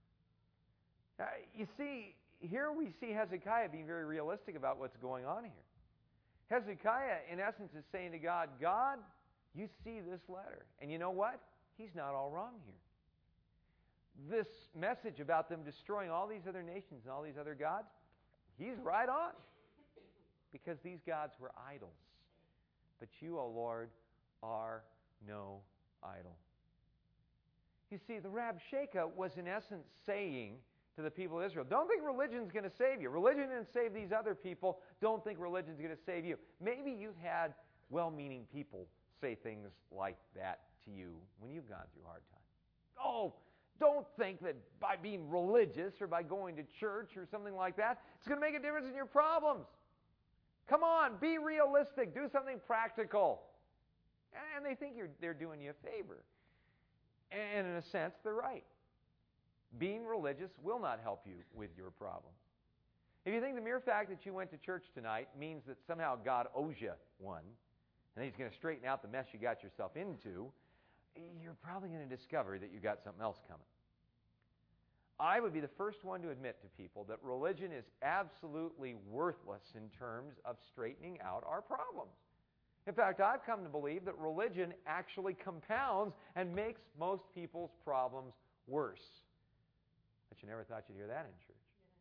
You see, here we see Hezekiah being very realistic about what's going on here. Hezekiah, in essence, is saying to God, God, you see this letter. And you know what? He's not all wrong here. This message about them destroying all these other nations and all these other gods, he's right on. Because these gods were idols. But you, O Lord, are no idol. You see, the Rabshakeh was in essence saying to the people of Israel, don't think religion's going to save you. Religion didn't save these other people. Don't think religion's going to save you. Maybe you've had well-meaning people say things like that to you when you've gone through hard times. Oh, don't think that by being religious or by going to church or something like that, it's going to make a difference in your problems. Come on, be realistic. Do something practical. And they think they're doing you a favor. And in a sense, they're right. Being religious will not help you with your problems. If you think the mere fact that you went to church tonight means that somehow God owes you one, and He's going to straighten out the mess you got yourself into, you're probably going to discover that you got something else coming. I would be the first one to admit to people that religion is absolutely worthless in terms of straightening out our problems. In fact, I've come to believe that religion actually compounds and makes most people's problems worse. But you never thought you'd hear that in church.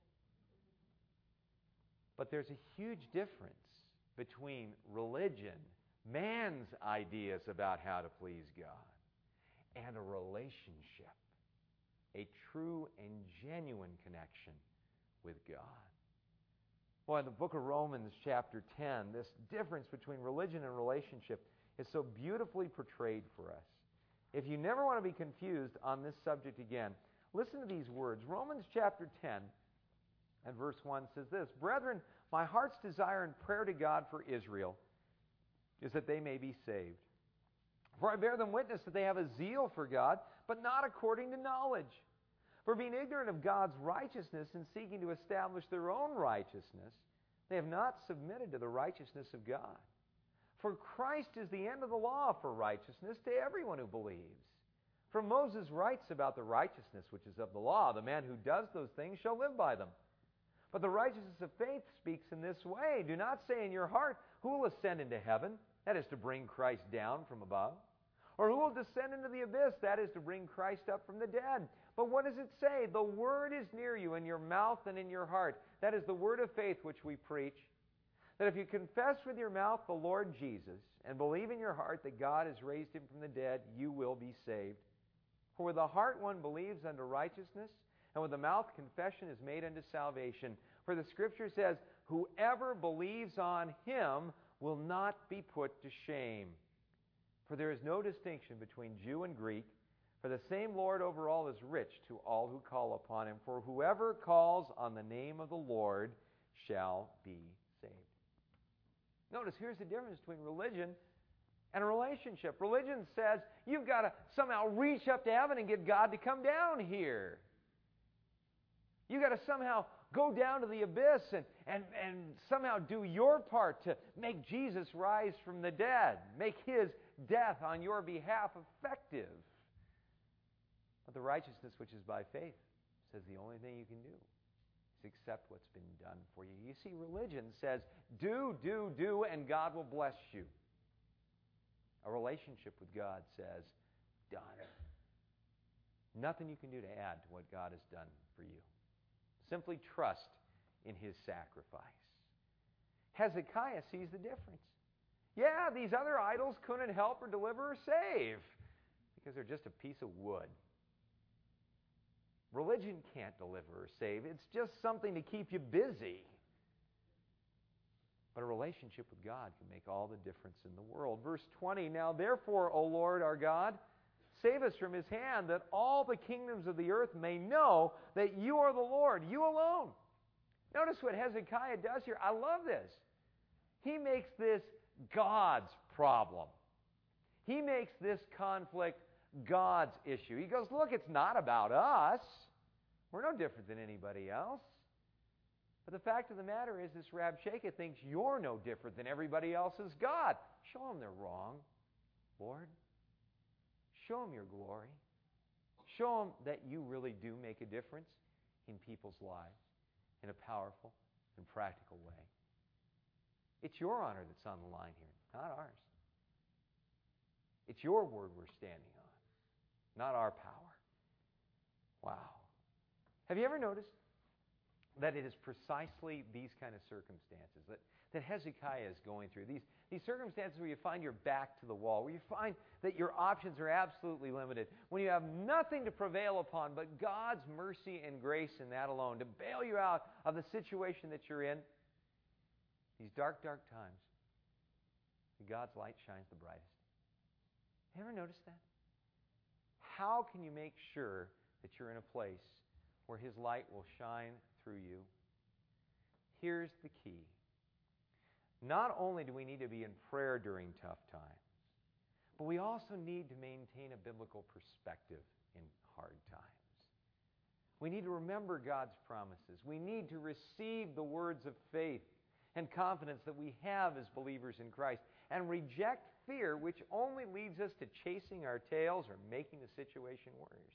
But there's a huge difference between religion, man's ideas about how to please God, and a relationship, a true and genuine connection with God. Well, in the book of Romans chapter 10, this difference between religion and relationship is so beautifully portrayed for us. If you never want to be confused on this subject again, listen to these words. Romans chapter 10 and verse 1 says this, Brethren, my heart's desire and prayer to God for Israel is that they may be saved. For I bear them witness that they have a zeal for God, but not according to knowledge. For being ignorant of God's righteousness and seeking to establish their own righteousness, they have not submitted to the righteousness of God. For Christ is the end of the law for righteousness to everyone who believes. For Moses writes about the righteousness which is of the law, the man who does those things shall live by them. But the righteousness of faith speaks in this way, do not say in your heart, who will ascend into heaven? That is to bring Christ down from above. Or who will descend into the abyss? That is to bring Christ up from the dead. But what does it say? The word is near you, in your mouth and in your heart. That is the word of faith which we preach. That if you confess with your mouth the Lord Jesus, and believe in your heart that God has raised him from the dead, you will be saved. For with the heart one believes unto righteousness, and with the mouth confession is made unto salvation. For the Scripture says, whoever believes on him will not be put to shame. For there is no distinction between Jew and Greek, for the same Lord over all is rich to all who call upon him. For whoever calls on the name of the Lord shall be saved. Notice, here's the difference between religion and a relationship. Religion says you've got to somehow reach up to heaven and get God to come down here. You've got to somehow go down to the abyss and somehow do your part to make Jesus rise from the dead, make his death on your behalf effective. But the righteousness which is by faith says the only thing you can do is accept what's been done for you. You see, religion says, do, and God will bless you. A relationship with God says, done. Nothing you can do to add to what God has done for you. Simply trust in His sacrifice. Hezekiah sees the difference. Yeah, these other idols couldn't help or deliver or save because they're just a piece of wood. Religion can't deliver or save. It's just something to keep you busy. But a relationship with God can make all the difference in the world. Verse 20, now therefore, O Lord our God, save us from His hand, that all the kingdoms of the earth may know that You are the Lord, You alone. Notice what Hezekiah does here. I love this. He makes this God's problem. He makes this conflict God's issue. He goes, look, it's not about us. We're no different than anybody else. But the fact of the matter is, this Rabshakeh thinks you're no different than everybody else's God. Show them they're wrong, Lord. Show them Your glory. Show them that You really do make a difference in people's lives in a powerful and practical way. It's Your honor that's on the line here, not ours. It's Your word we're standing on, not our power. Wow. Have you ever noticed that it is precisely these kind of circumstances that Hezekiah is going through? These circumstances where you find your back to the wall, where you find that your options are absolutely limited, when you have nothing to prevail upon but God's mercy and grace in that alone to bail you out of the situation that you're in. These dark, dark times, God's light shines the brightest. Have you ever noticed that? How can you make sure that you're in a place where His light will shine through you? Here's the key. Not only do we need to be in prayer during tough times, but we also need to maintain a biblical perspective in hard times. We need to remember God's promises. We need to receive the words of faith and confidence that we have as believers in Christ, and reject fear, which only leads us to chasing our tails or making the situation worse.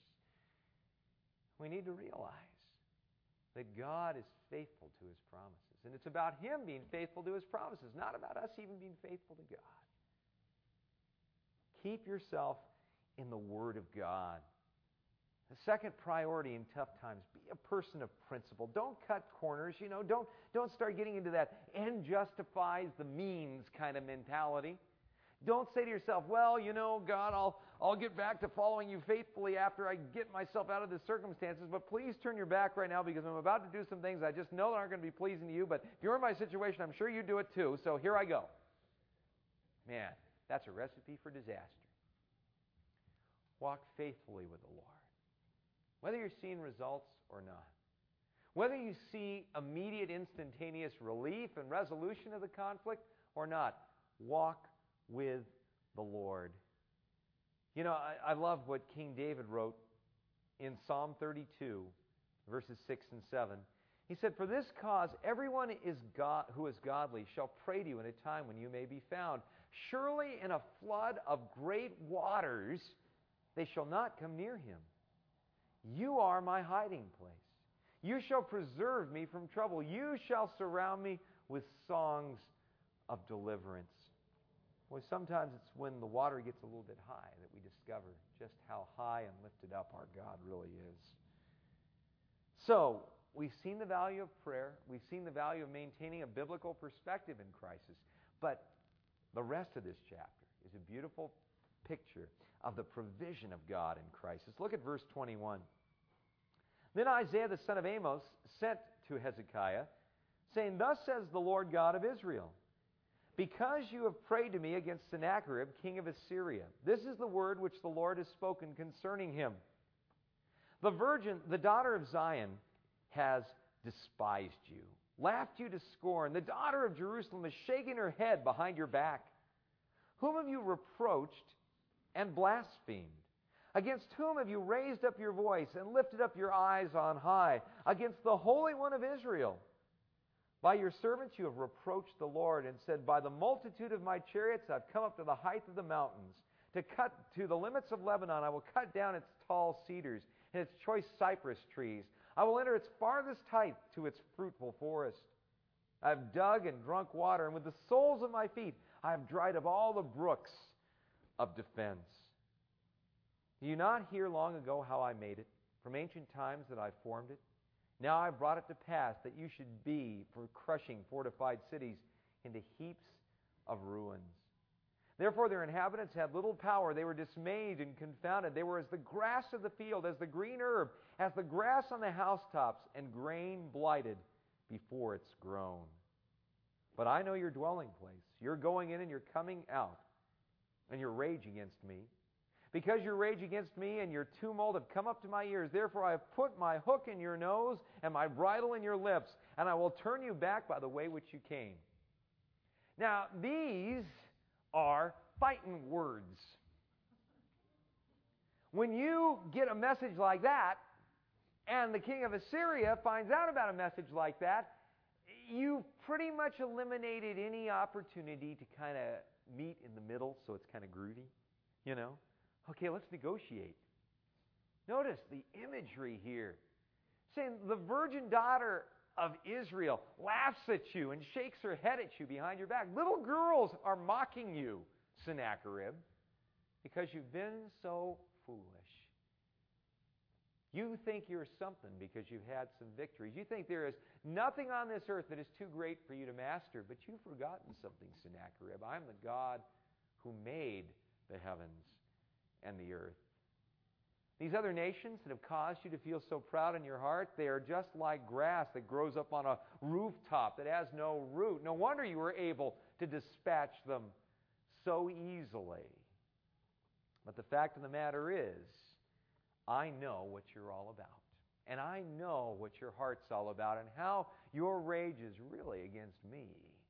We need to realize that God is faithful to His promises. And it's about Him being faithful to His promises, not about us even being faithful to God. Keep yourself in the Word of God. The second priority in tough times, be a person of principle. Don't cut corners. Don't start getting into that end justifies the means kind of mentality. Don't say to yourself, well, God, I'll get back to following You faithfully after I get myself out of the circumstances, but please turn your back right now because I'm about to do some things I just know that aren't going to be pleasing to You, but if you're in my situation, I'm sure you do it too, so here I go. Man, that's a recipe for disaster. Walk faithfully with the Lord. Whether you're seeing results or not. Whether you see immediate, instantaneous relief and resolution of the conflict or not, walk with the Lord. I love what King David wrote in Psalm 32, verses 6 and 7. He said, for this cause everyone who is godly shall pray to You in a time when You may be found. Surely in a flood of great waters they shall not come near Him. You are my hiding place. You shall preserve me from trouble. You shall surround me with songs of deliverance. Well, sometimes it's when the water gets a little bit high that we discover just how high and lifted up our God really is. So, we've seen the value of prayer. We've seen the value of maintaining a biblical perspective in crisis. But the rest of this chapter is a beautiful picture of the provision of God in crisis. Look at verse 21. Then Isaiah the son of Amos sent to Hezekiah, saying, thus says the Lord God of Israel, because you have prayed to Me against Sennacherib, king of Assyria, this is the word which the Lord has spoken concerning him. The virgin, the daughter of Zion, has despised you, laughed you to scorn. The daughter of Jerusalem is shaking her head behind your back. Whom have you reproached and blasphemed? Against whom have you raised up your voice and lifted up your eyes on high? Against the Holy One of Israel. By your servants you have reproached the Lord and said, by the multitude of my chariots I've come up to the height of the mountains To cut to the limits of Lebanon, I will cut down its tall cedars and its choice cypress trees. I will enter its farthest height to its fruitful forest. I have dug and drunk water, and with the soles of my feet I have dried up all the brooks of defense. Do you not hear long ago how I made it, from ancient times that I formed it? Now I have brought it to pass that you should be for crushing fortified cities into heaps of ruins. Therefore their inhabitants had little power. They were dismayed and confounded. They were as the grass of the field, as the green herb, as the grass on the housetops, and grain blighted before it's grown. But I know your dwelling place. You're going in and you're coming out, and your rage against me. Because your rage against me and your tumult have come up to my ears, therefore I have put my hook in your nose and my bridle in your lips, and I will turn you back by the way which you came. Now, these are fighting words. When you get a message like that, and the king of Assyria finds out about a message like that, you've pretty much eliminated any opportunity to kind of meet in the middle so it's kind of groovy, you know? Okay, let's negotiate. Notice the imagery here. Saying the virgin daughter of Israel laughs at you and shakes her head at you behind your back. Little girls are mocking you, Sennacherib, because you've been so foolish. You think you're something because you've had some victories. You think there is nothing on this earth that is too great for you to master, but you've forgotten something, Sennacherib. I'm the God who made the heavens and the earth. These other nations that have caused you to feel so proud in your heart, they are just like grass that grows up on a rooftop that has no root. No wonder you were able to dispatch them so easily. But the fact of the matter is, I know what you're all about. And I know what your heart's all about and how your rage is really against me.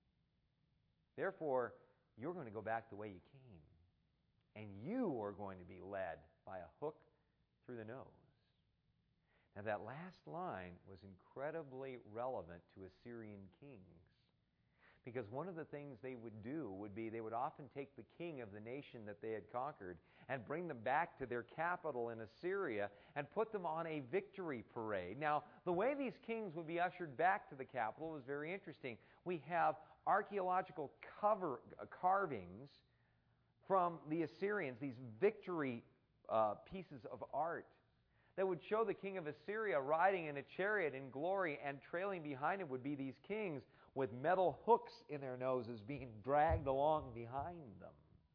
Therefore, you're going to go back the way you came. And you are going to be led by a hook through the nose. Now that last line was incredibly relevant to Assyrian kings. Because one of the things they would do would be they would often take the king of the nation that they had conquered and bring them back to their capital in Assyria and put them on a victory parade. Now, the way these kings would be ushered back to the capital was very interesting. We have archaeological carvings from the Assyrians, these victory pieces of art that would show the king of Assyria riding in a chariot in glory, and trailing behind him would be these kings with metal hooks in their noses being dragged along behind them.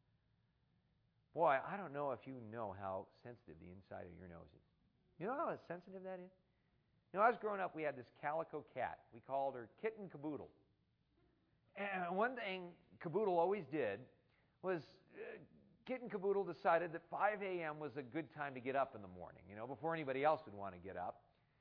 Boy, I don't know if you know how sensitive the inside of your nose is. You know how sensitive that is? You know, I was growing up, we had this calico cat. We called her Kitten Caboodle. And one thing Caboodle always did was Kitten Caboodle decided that 5 a.m. was a good time to get up in the morning, you know, before anybody else would want to get up.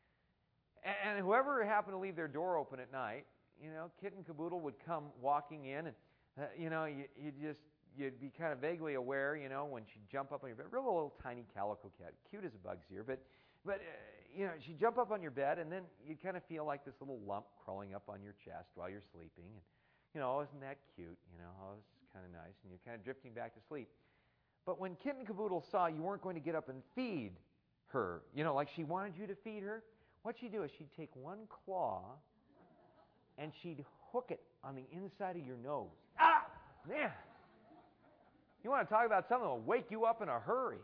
And whoever happened to leave their door open at night, you know, Kitten Caboodle would come walking in, and, you know, you'd be kind of vaguely aware, you know, when she'd jump up on your bed. Real little tiny calico cat, cute as a bug's ear, but you know, she'd jump up on your bed, and then you'd kind of feel like this little lump crawling up on your chest while you're sleeping. And, you know, isn't that cute? You know, oh, this is kind of nice, and you're kind of drifting back to sleep. But when Kitten Caboodle saw you weren't going to get up and feed her, you know, like she wanted you to feed her, what she'd do is she'd take one claw and she'd hook it on the inside of your nose. Ah! Man! You want to talk about something that will wake you up in a hurry.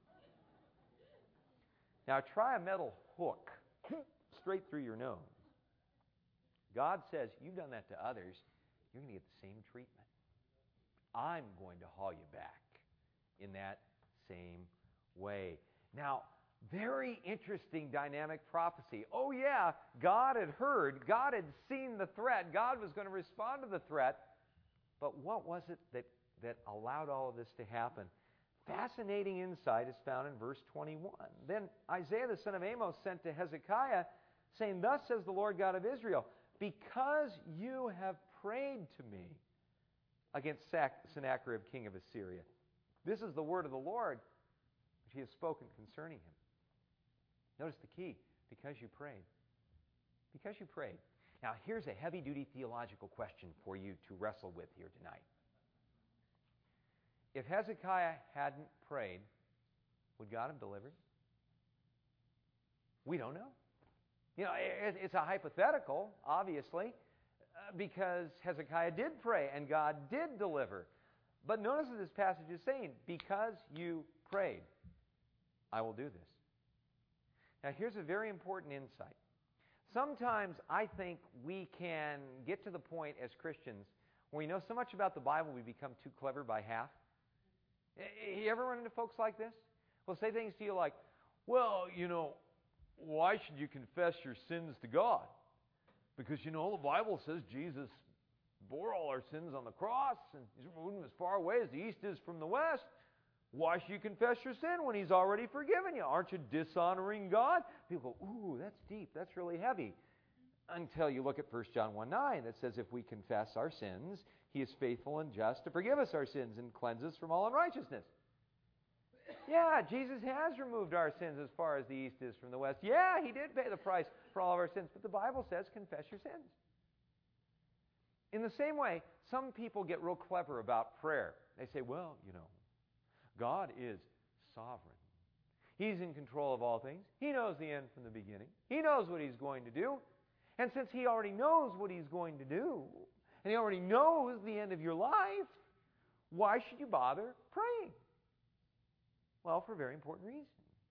Now try a metal hook straight through your nose. God says, you've done that to others, you're going to get the same treatment. I'm going to haul you back in that same way. Now, very interesting dynamic prophecy. Oh yeah, God had heard, God had seen the threat, God was going to respond to the threat, but what was it that allowed all of this to happen? Fascinating insight is found in verse 21. Then Isaiah the son of Amos sent to Hezekiah, saying, Thus says the Lord God of Israel, because you have prayed to me against Sennacherib king of Assyria. This is the word of the Lord which he has spoken concerning him. Notice the key, because you prayed. Because you prayed. Now, here's a heavy-duty theological question for you to wrestle with here tonight. If Hezekiah hadn't prayed, would God have delivered? We don't know. You know, it's a hypothetical, obviously, because Hezekiah did pray and God did deliver. But notice what this passage is saying, because you prayed, I will do this. Now here's a very important insight. Sometimes I think we can get to the point as Christians when we know so much about the Bible we become too clever by half. You ever run into folks like this? Well, say things to you like, well, you know, why should you confess your sins to God? Because, you know, the Bible says Jesus bore all our sins on the cross, and He's removed them as far away as the east is from the west. Why should you confess your sin when He's already forgiven you? Aren't you dishonoring God? People go, ooh, that's deep, that's really heavy. Until you look at 1 John 1:9 that says if we confess our sins, He is faithful and just to forgive us our sins and cleanse us from all unrighteousness. Yeah, Jesus has removed our sins as far as the east is from the west. Yeah, He did pay the price for all of our sins, but the Bible says confess your sins. In the same way, some people get real clever about prayer. They say, well, you know, God is sovereign. He's in control of all things. He knows the end from the beginning. He knows what He's going to do. And since He already knows what He's going to do, and He already knows the end of your life, why should you bother praying? Well, for a very important reason.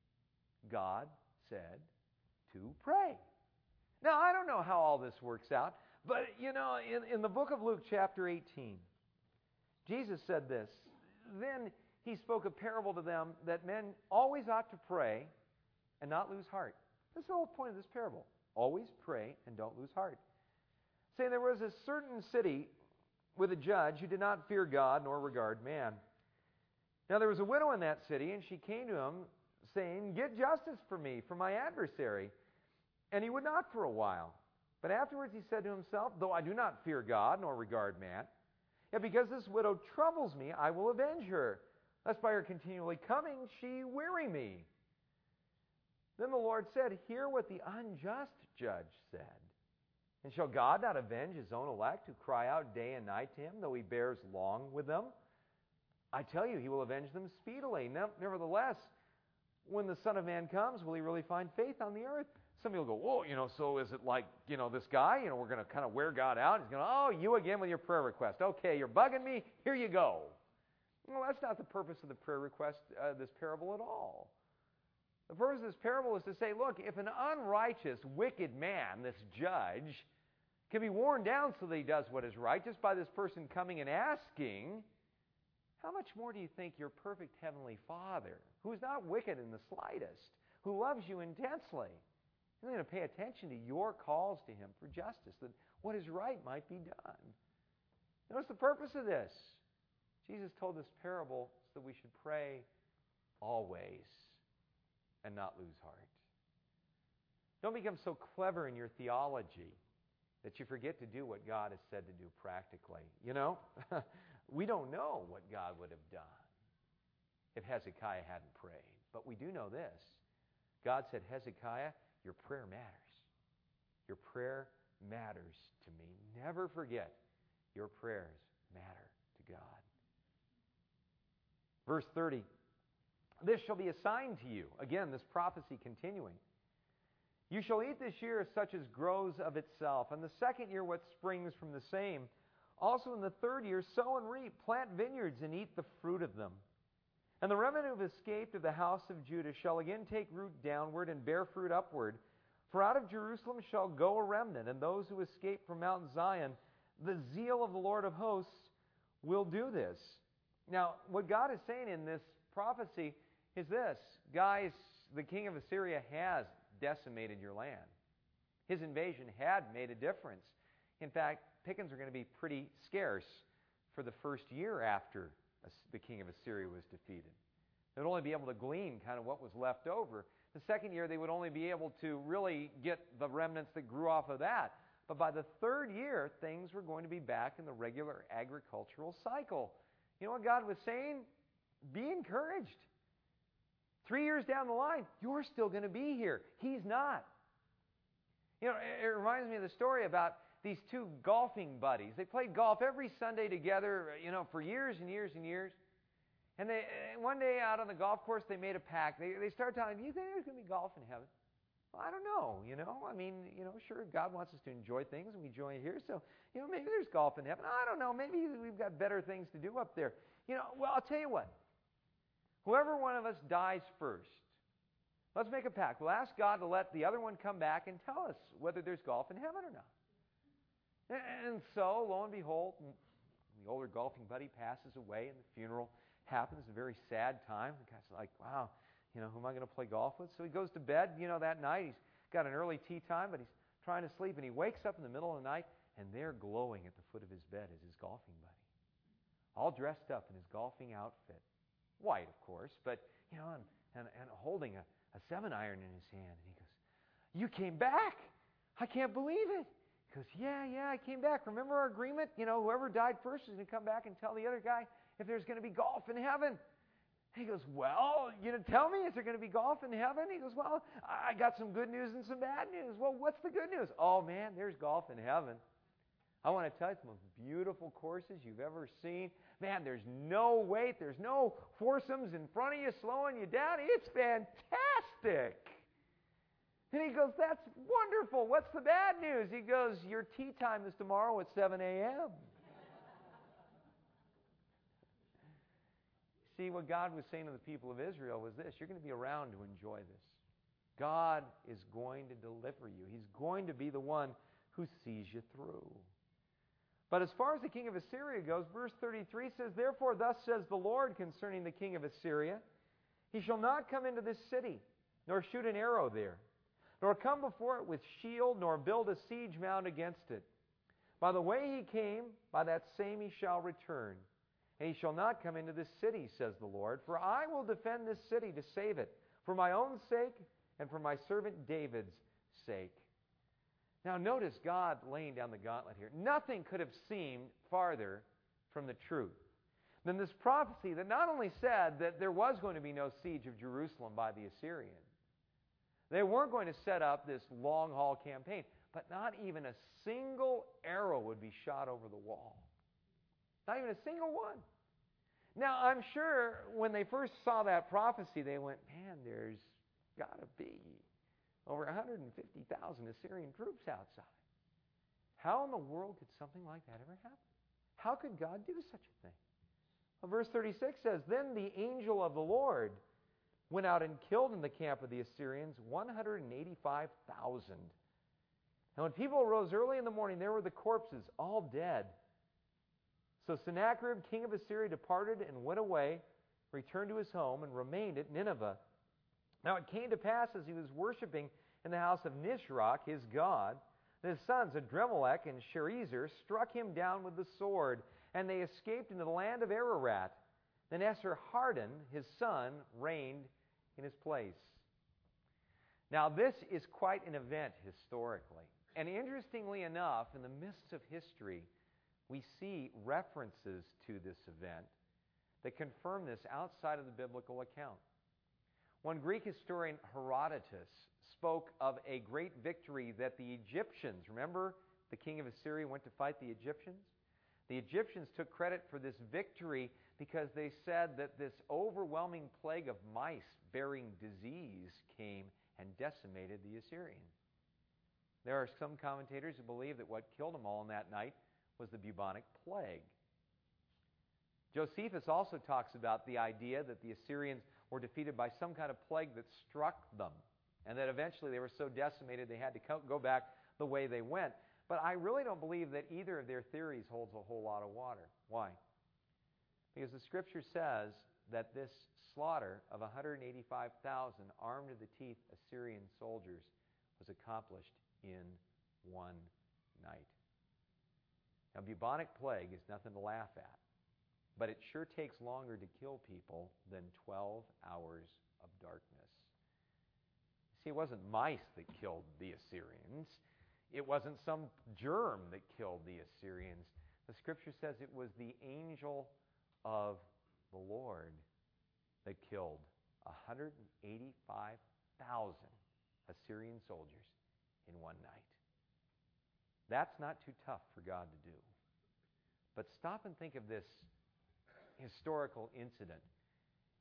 God said to pray. Now, I don't know how all this works out, but, you know, in the book of Luke chapter 18, Jesus said this, then He spoke a parable to them that men always ought to pray and not lose heart. That's the whole point of this parable. Always pray and don't lose heart. Saying there was a certain city with a judge who did not fear God nor regard man. Now there was a widow in that city, and she came to him, saying, get justice for me, for my adversary. And he would not for a while. But afterwards he said to himself, though I do not fear God nor regard man, yet because this widow troubles me, I will avenge her, lest by her continually coming she weary me. Then the Lord said, hear what the unjust judge said. And shall God not avenge His own elect who cry out day and night to Him, though He bears long with them? I tell you, He will avenge them speedily. Nevertheless, when the Son of Man comes, will He really find faith on the earth? Some people go, whoa, you know, so is it like, you know, this guy, you know, we're going to kind of wear God out. He's going to, oh, you again with your prayer request. Okay, you're bugging me. Here you go. Well, that's not the purpose of the prayer request, this parable at all. The purpose of this parable is to say, look, if an unrighteous, wicked man, this judge, can be worn down so that he does what is right just by this person coming and asking, how much more do you think your perfect heavenly Father, who is not wicked in the slightest, who loves you intensely, is going to pay attention to your calls to Him for justice, that what is right might be done? Notice the purpose of this. Jesus told this parable so that we should pray always and not lose heart. Don't become so clever in your theology that you forget to do what God has said to do practically. You know, we don't know what God would have done if Hezekiah hadn't prayed. But we do know this. God said, Hezekiah, your prayer matters. Your prayer matters to me. Never forget, your prayers matter to God. Verse 30, this shall be a sign to you. Again, this prophecy continuing. You shall eat this year such as grows of itself, and the second year what springs from the same. Also in the third year sow and reap, plant vineyards and eat the fruit of them. And the remnant who have escaped of the house of Judah shall again take root downward and bear fruit upward. For out of Jerusalem shall go a remnant, and those who escape from Mount Zion, the zeal of the Lord of hosts will do this. Now, what God is saying in this prophecy is this. Guys, the king of Assyria has decimated your land. His invasion had made a difference. In fact, pickings are going to be pretty scarce for the first year after the king of Assyria was defeated. They would only be able to glean kind of what was left over. The second year, they would only be able to really get the remnants that grew off of that. But by the third year, things were going to be back in the regular agricultural cycle. You know what God was saying? Be encouraged. 3 years down the line, you're still going to be here. He's not. You know, it reminds me of the story about these two golfing buddies. They played golf every Sunday together, you know, for years and years and years. And one day out on the golf course, they made a pact. They started talking, do you think there's going to be golf in heaven? Well, I don't know, I mean, sure, God wants us to enjoy things, and we enjoy it here, so, maybe there's golf in heaven. I don't know, maybe we've got better things to do up there. Well, I'll tell you what. Whoever one of us dies first, let's make a pact. We'll ask God to let the other one come back and tell us whether there's golf in heaven or not. And so, lo and behold, the older golfing buddy passes away, and the funeral happens. A very sad time. The guy's like, wow, who am I going to play golf with? So he goes to bed, that night. He's got an early tea time, but he's trying to sleep. And he wakes up in the middle of the night, and there glowing at the foot of his bed is his golfing buddy, all dressed up in his golfing outfit. White, of course, but, and holding a 7-iron in his hand. And he goes, you came back. I can't believe it. He goes, yeah, I came back. Remember our agreement? Whoever died first is going to come back and tell the other guy if there's going to be golf in heaven. He goes, well, tell me, is there going to be golf in heaven? He goes, well, I got some good news and some bad news. Well, what's the good news? Oh, man, there's golf in heaven. I want to tell you, it's the most beautiful courses you've ever seen. Man, there's no weight. There's no foursomes in front of you slowing you down. It's fantastic. And he goes, that's wonderful. What's the bad news? He goes, your tea time is tomorrow at 7 a.m. See, what God was saying to the people of Israel was this: you're going to be around to enjoy this. God is going to deliver you. He's going to be the one who sees you through. But as far as the king of Assyria goes, verse 33 says, therefore thus says the Lord concerning the king of Assyria, he shall not come into this city, nor shoot an arrow there, nor come before it with shield, nor build a siege mound against it. By the way he came, by that same he shall return. And he shall not come into this city, says the Lord, for I will defend this city to save it, for my own sake and for my servant David's sake. Now notice God laying down the gauntlet here. Nothing could have seemed farther from the truth than this prophecy that not only said that there was going to be no siege of Jerusalem by the Assyrians. They weren't going to set up this long-haul campaign, but not even a single arrow would be shot over the wall. Not even a single one. Now, I'm sure when they first saw that prophecy, they went, man, there's got to be over 150,000 Assyrian troops outside. How in the world could something like that ever happen? How could God do such a thing? Well, verse 36 says, then the angel of the Lord went out and killed in the camp of the Assyrians 185,000. And when people arose early in the morning, there were the corpses, all dead. So Sennacherib, king of Assyria, departed and went away, returned to his home, and remained at Nineveh. Now it came to pass as he was worshiping in the house of Nisroch, his god, that his sons Adremelech and Sharezer struck him down with the sword, and they escaped into the land of Ararat. Then Esarhaddon, his son, reigned in his place. Now this is quite an event historically. And interestingly enough, in the midst of history, we see references to this event that confirm this outside of the biblical account. One Greek historian, Herodotus, spoke of a great victory that the Egyptians, remember the king of Assyria went to fight the Egyptians? The Egyptians took credit for this victory because they said that this overwhelming plague of mice bearing disease came and decimated the Assyrians. There are some commentators who believe that what killed them all in that night was the bubonic plague. Josephus also talks about the idea that the Assyrians were defeated by some kind of plague that struck them, and that eventually they were so decimated they had to go back the way they went. But I really don't believe that either of their theories holds a whole lot of water. Why? Because the Scripture says that this slaughter of 185,000 armed to the teeth Assyrian soldiers was accomplished in one night. Now, bubonic plague is nothing to laugh at, but it sure takes longer to kill people than 12 hours of darkness. See, it wasn't mice that killed the Assyrians. It wasn't some germ that killed the Assyrians. The Scripture says it was the angel of the Lord that killed 185,000 Assyrian soldiers in one night. That's not too tough for God to do. But stop and think of this historical incident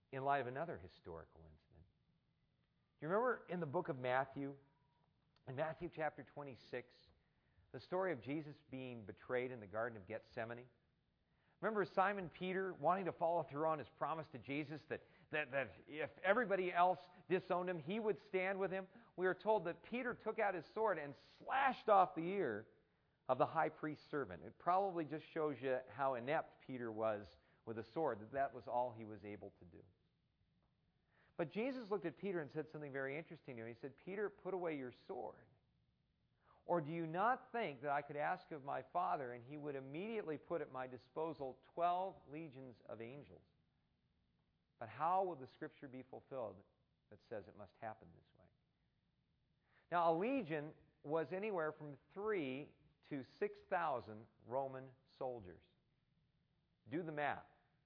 in light of another historical incident. Do you remember in the book of Matthew, in Matthew chapter 26, the story of Jesus being betrayed in the Garden of Gethsemane? Remember Simon Peter wanting to follow through on his promise to Jesus that if everybody else disowned him, he would stand with him? We are told that Peter took out his sword and slashed off the ear of the high priest's servant. It probably just shows you how inept Peter was with a sword, that was all he was able to do. But Jesus looked at Peter and said something very interesting to him. He said, Peter, put away your sword. Or do you not think that I could ask of my Father, and he would immediately put at my disposal 12 legions of angels? But how will the Scripture be fulfilled that says it must happen this way? Now, a legion was anywhere from 3,000 to 6,000 Roman soldiers. Do the math.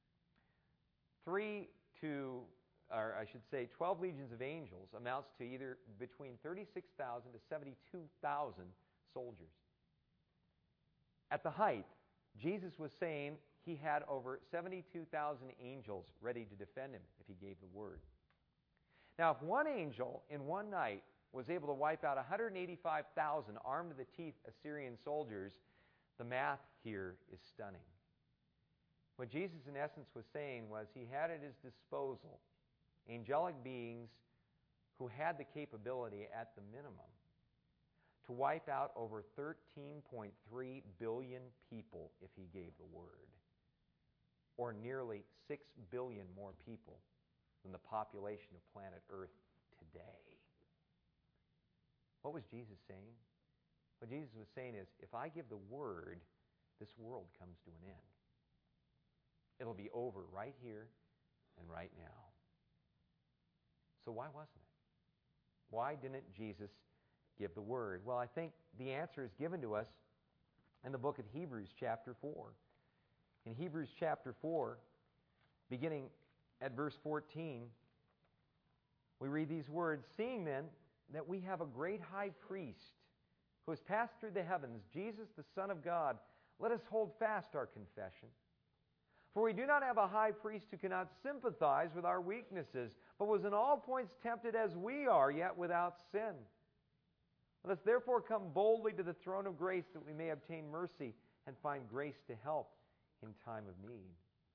12 legions of angels amounts to either between 36,000 to 72,000 soldiers. At the height, Jesus was saying he had over 72,000 angels ready to defend him if he gave the word. Now, if one angel in one night was able to wipe out 185,000 armed to the teeth Assyrian soldiers, the math here is stunning. What Jesus, in essence, was saying was he had at his disposal angelic beings who had the capability, at the minimum, to wipe out over 13.3 billion people if he gave the word, or nearly 6 billion more people than the population of planet Earth today. What was Jesus saying? What Jesus was saying is, if I give the word, this world comes to an end. It'll be over right here and right now. So why wasn't it? Why didn't Jesus give the word? Well, I think the answer is given to us in the book of Hebrews chapter 4. In Hebrews chapter 4, beginning at verse 14, we read these words, "Seeing then that we have a great high priest who has passed through the heavens, Jesus the Son of God, let us hold fast our confession. For we do not have a high priest who cannot sympathize with our weaknesses, but was in all points tempted as we are, yet without sin. Let us therefore come boldly to the throne of grace that we may obtain mercy and find grace to help in time of need."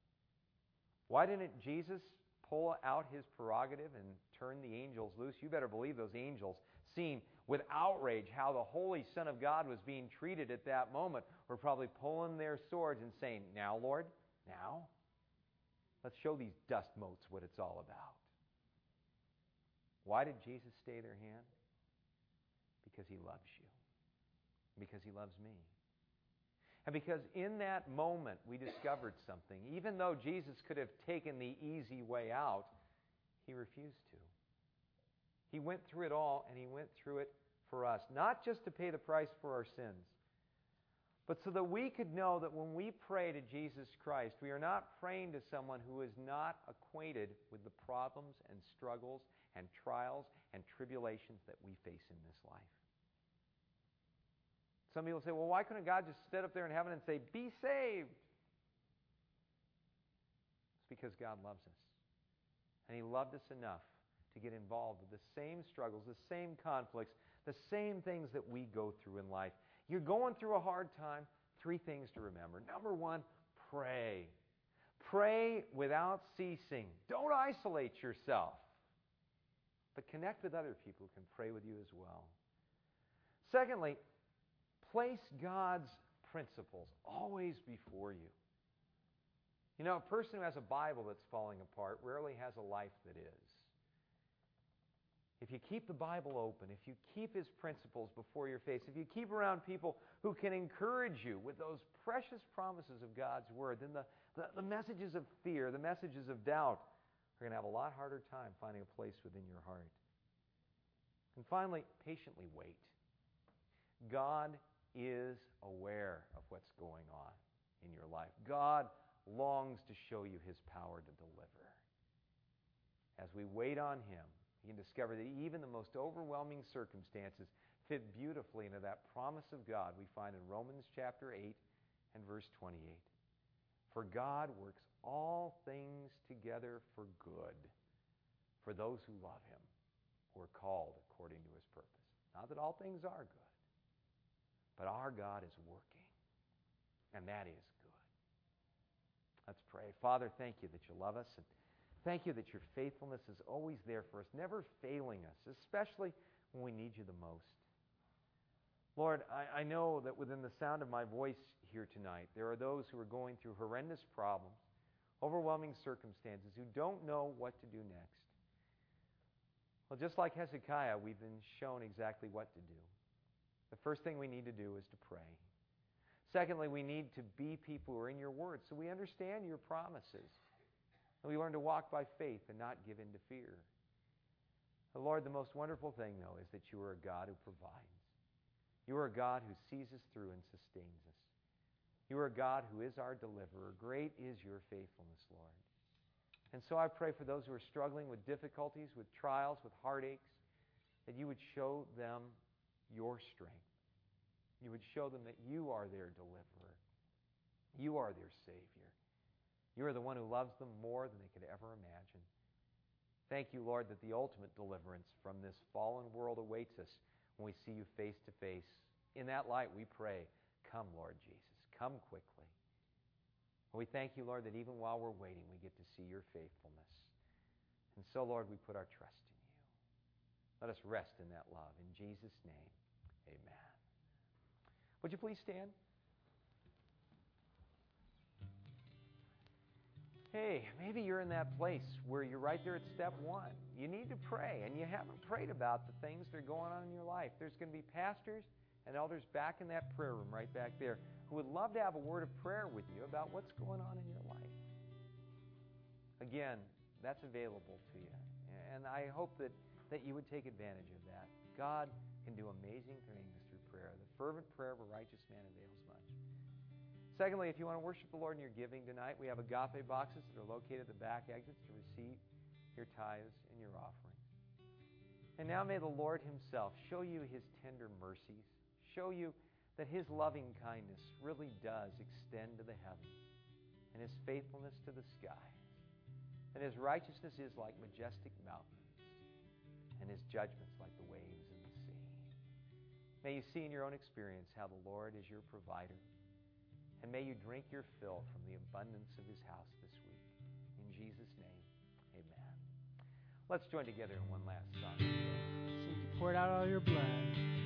Why didn't Jesus pull out his prerogative and turn the angels loose? You better believe those angels, seeing with outrage how the Holy Son of God was being treated at that moment, were probably pulling their swords and saying, "Now, Lord, now, let's show these dust motes what it's all about." Why did Jesus stay their hand? Because he loves you. Because he loves me. And because in that moment we discovered something. Even though Jesus could have taken the easy way out, he refused to. He went through it all, and he went through it for us. Not just to pay the price for our sins, but so that we could know that when we pray to Jesus Christ, we are not praying to someone who is not acquainted with the problems and struggles and trials and tribulations that we face in this life. Some people say, well, why couldn't God just sit up there in heaven and say, "Be saved"? It's because God loves us. And he loved us enough to get involved with the same struggles, the same conflicts, the same things that we go through in life. You're going through a hard time, 3 things to remember. Number 1, pray. Pray without ceasing. Don't isolate yourself, but connect with other people who can pray with you as well. Secondly, place God's principles always before you. You know, a person who has a Bible that's falling apart rarely has a life that is. If you keep the Bible open, if you keep his principles before your face, if you keep around people who can encourage you with those precious promises of God's Word, then the messages of fear, the messages of doubt are going to have a lot harder time finding a place within your heart. And finally, patiently wait. God is aware of what's going on in your life. God longs to show you his power to deliver. As we wait on him, you can discover that even the most overwhelming circumstances fit beautifully into that promise of God we find in Romans chapter 8 and verse 28. For God works all things together for good for those who love him, who are called according to his purpose. Not that all things are good, but our God is working, and that is good. Let's pray. Father, thank you that you love us, and thank you that your faithfulness is always there for us, never failing us, especially when we need you the most. Lord, I know that within the sound of my voice here tonight, there are those who are going through horrendous problems, overwhelming circumstances, who don't know what to do next. Well, just like Hezekiah, we've been shown exactly what to do. The first thing we need to do is to pray. Secondly, we need to be people who are in your word, so we understand your promises. And we learn to walk by faith and not give in to fear. But Lord, the most wonderful thing, though, is that you are a God who provides. You are a God who sees us through and sustains us. You are a God who is our deliverer. Great is your faithfulness, Lord. And so I pray for those who are struggling with difficulties, with trials, with heartaches, that you would show them your strength. You would show them that you are their deliverer. You are their Savior. You are the one who loves them more than they could ever imagine. Thank you, Lord, that the ultimate deliverance from this fallen world awaits us when we see you face to face. In that light, we pray, come, Lord Jesus, come quickly. We thank you, Lord, that even while we're waiting, we get to see your faithfulness. And so, Lord, we put our trust in you. Let us rest in that love. In Jesus' name, amen. Would you please stand? Hey, maybe you're in that place where you're right there at step one. You need to pray, and you haven't prayed about the things that are going on in your life. There's going to be pastors and elders back in that prayer room right back there who would love to have a word of prayer with you about what's going on in your life. Again, that's available to you, and I hope that you would take advantage of that. God can do amazing things through prayer. The fervent prayer of a righteous man avails much. Secondly, if you want to worship the Lord in your giving tonight, we have agape boxes that are located at the back exits to receive your tithes and your offerings. And now may the Lord himself show you his tender mercies, show you that his loving kindness really does extend to the heavens, and his faithfulness to the skies, and his righteousness is like majestic mountains, and his judgments like the waves in the sea. May you see in your own experience how the Lord is your provider, and may you drink your fill from the abundance of his house this week. In Jesus' name, amen. Let's join together in one last song. So you poured out all your blood.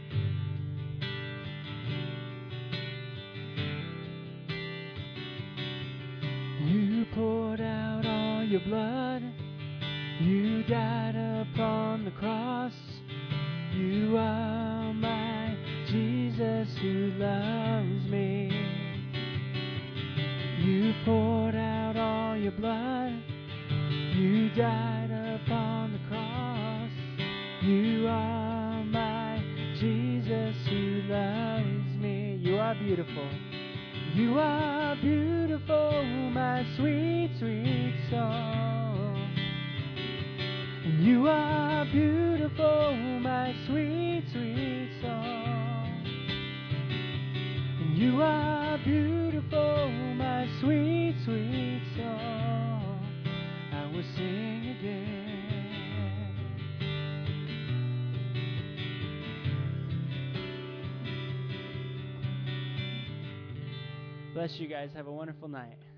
You poured out all your blood. You died upon the cross. You are my Jesus who loves me. You poured out all your blood. You died upon the cross. You are my Jesus who loves me. You are beautiful. You are beautiful, my sweet, sweet soul. And you are beautiful, my sweet, sweet soul. And you are beautiful, my sweet, sweet soul. I will sing again. Bless you guys. Have a wonderful night.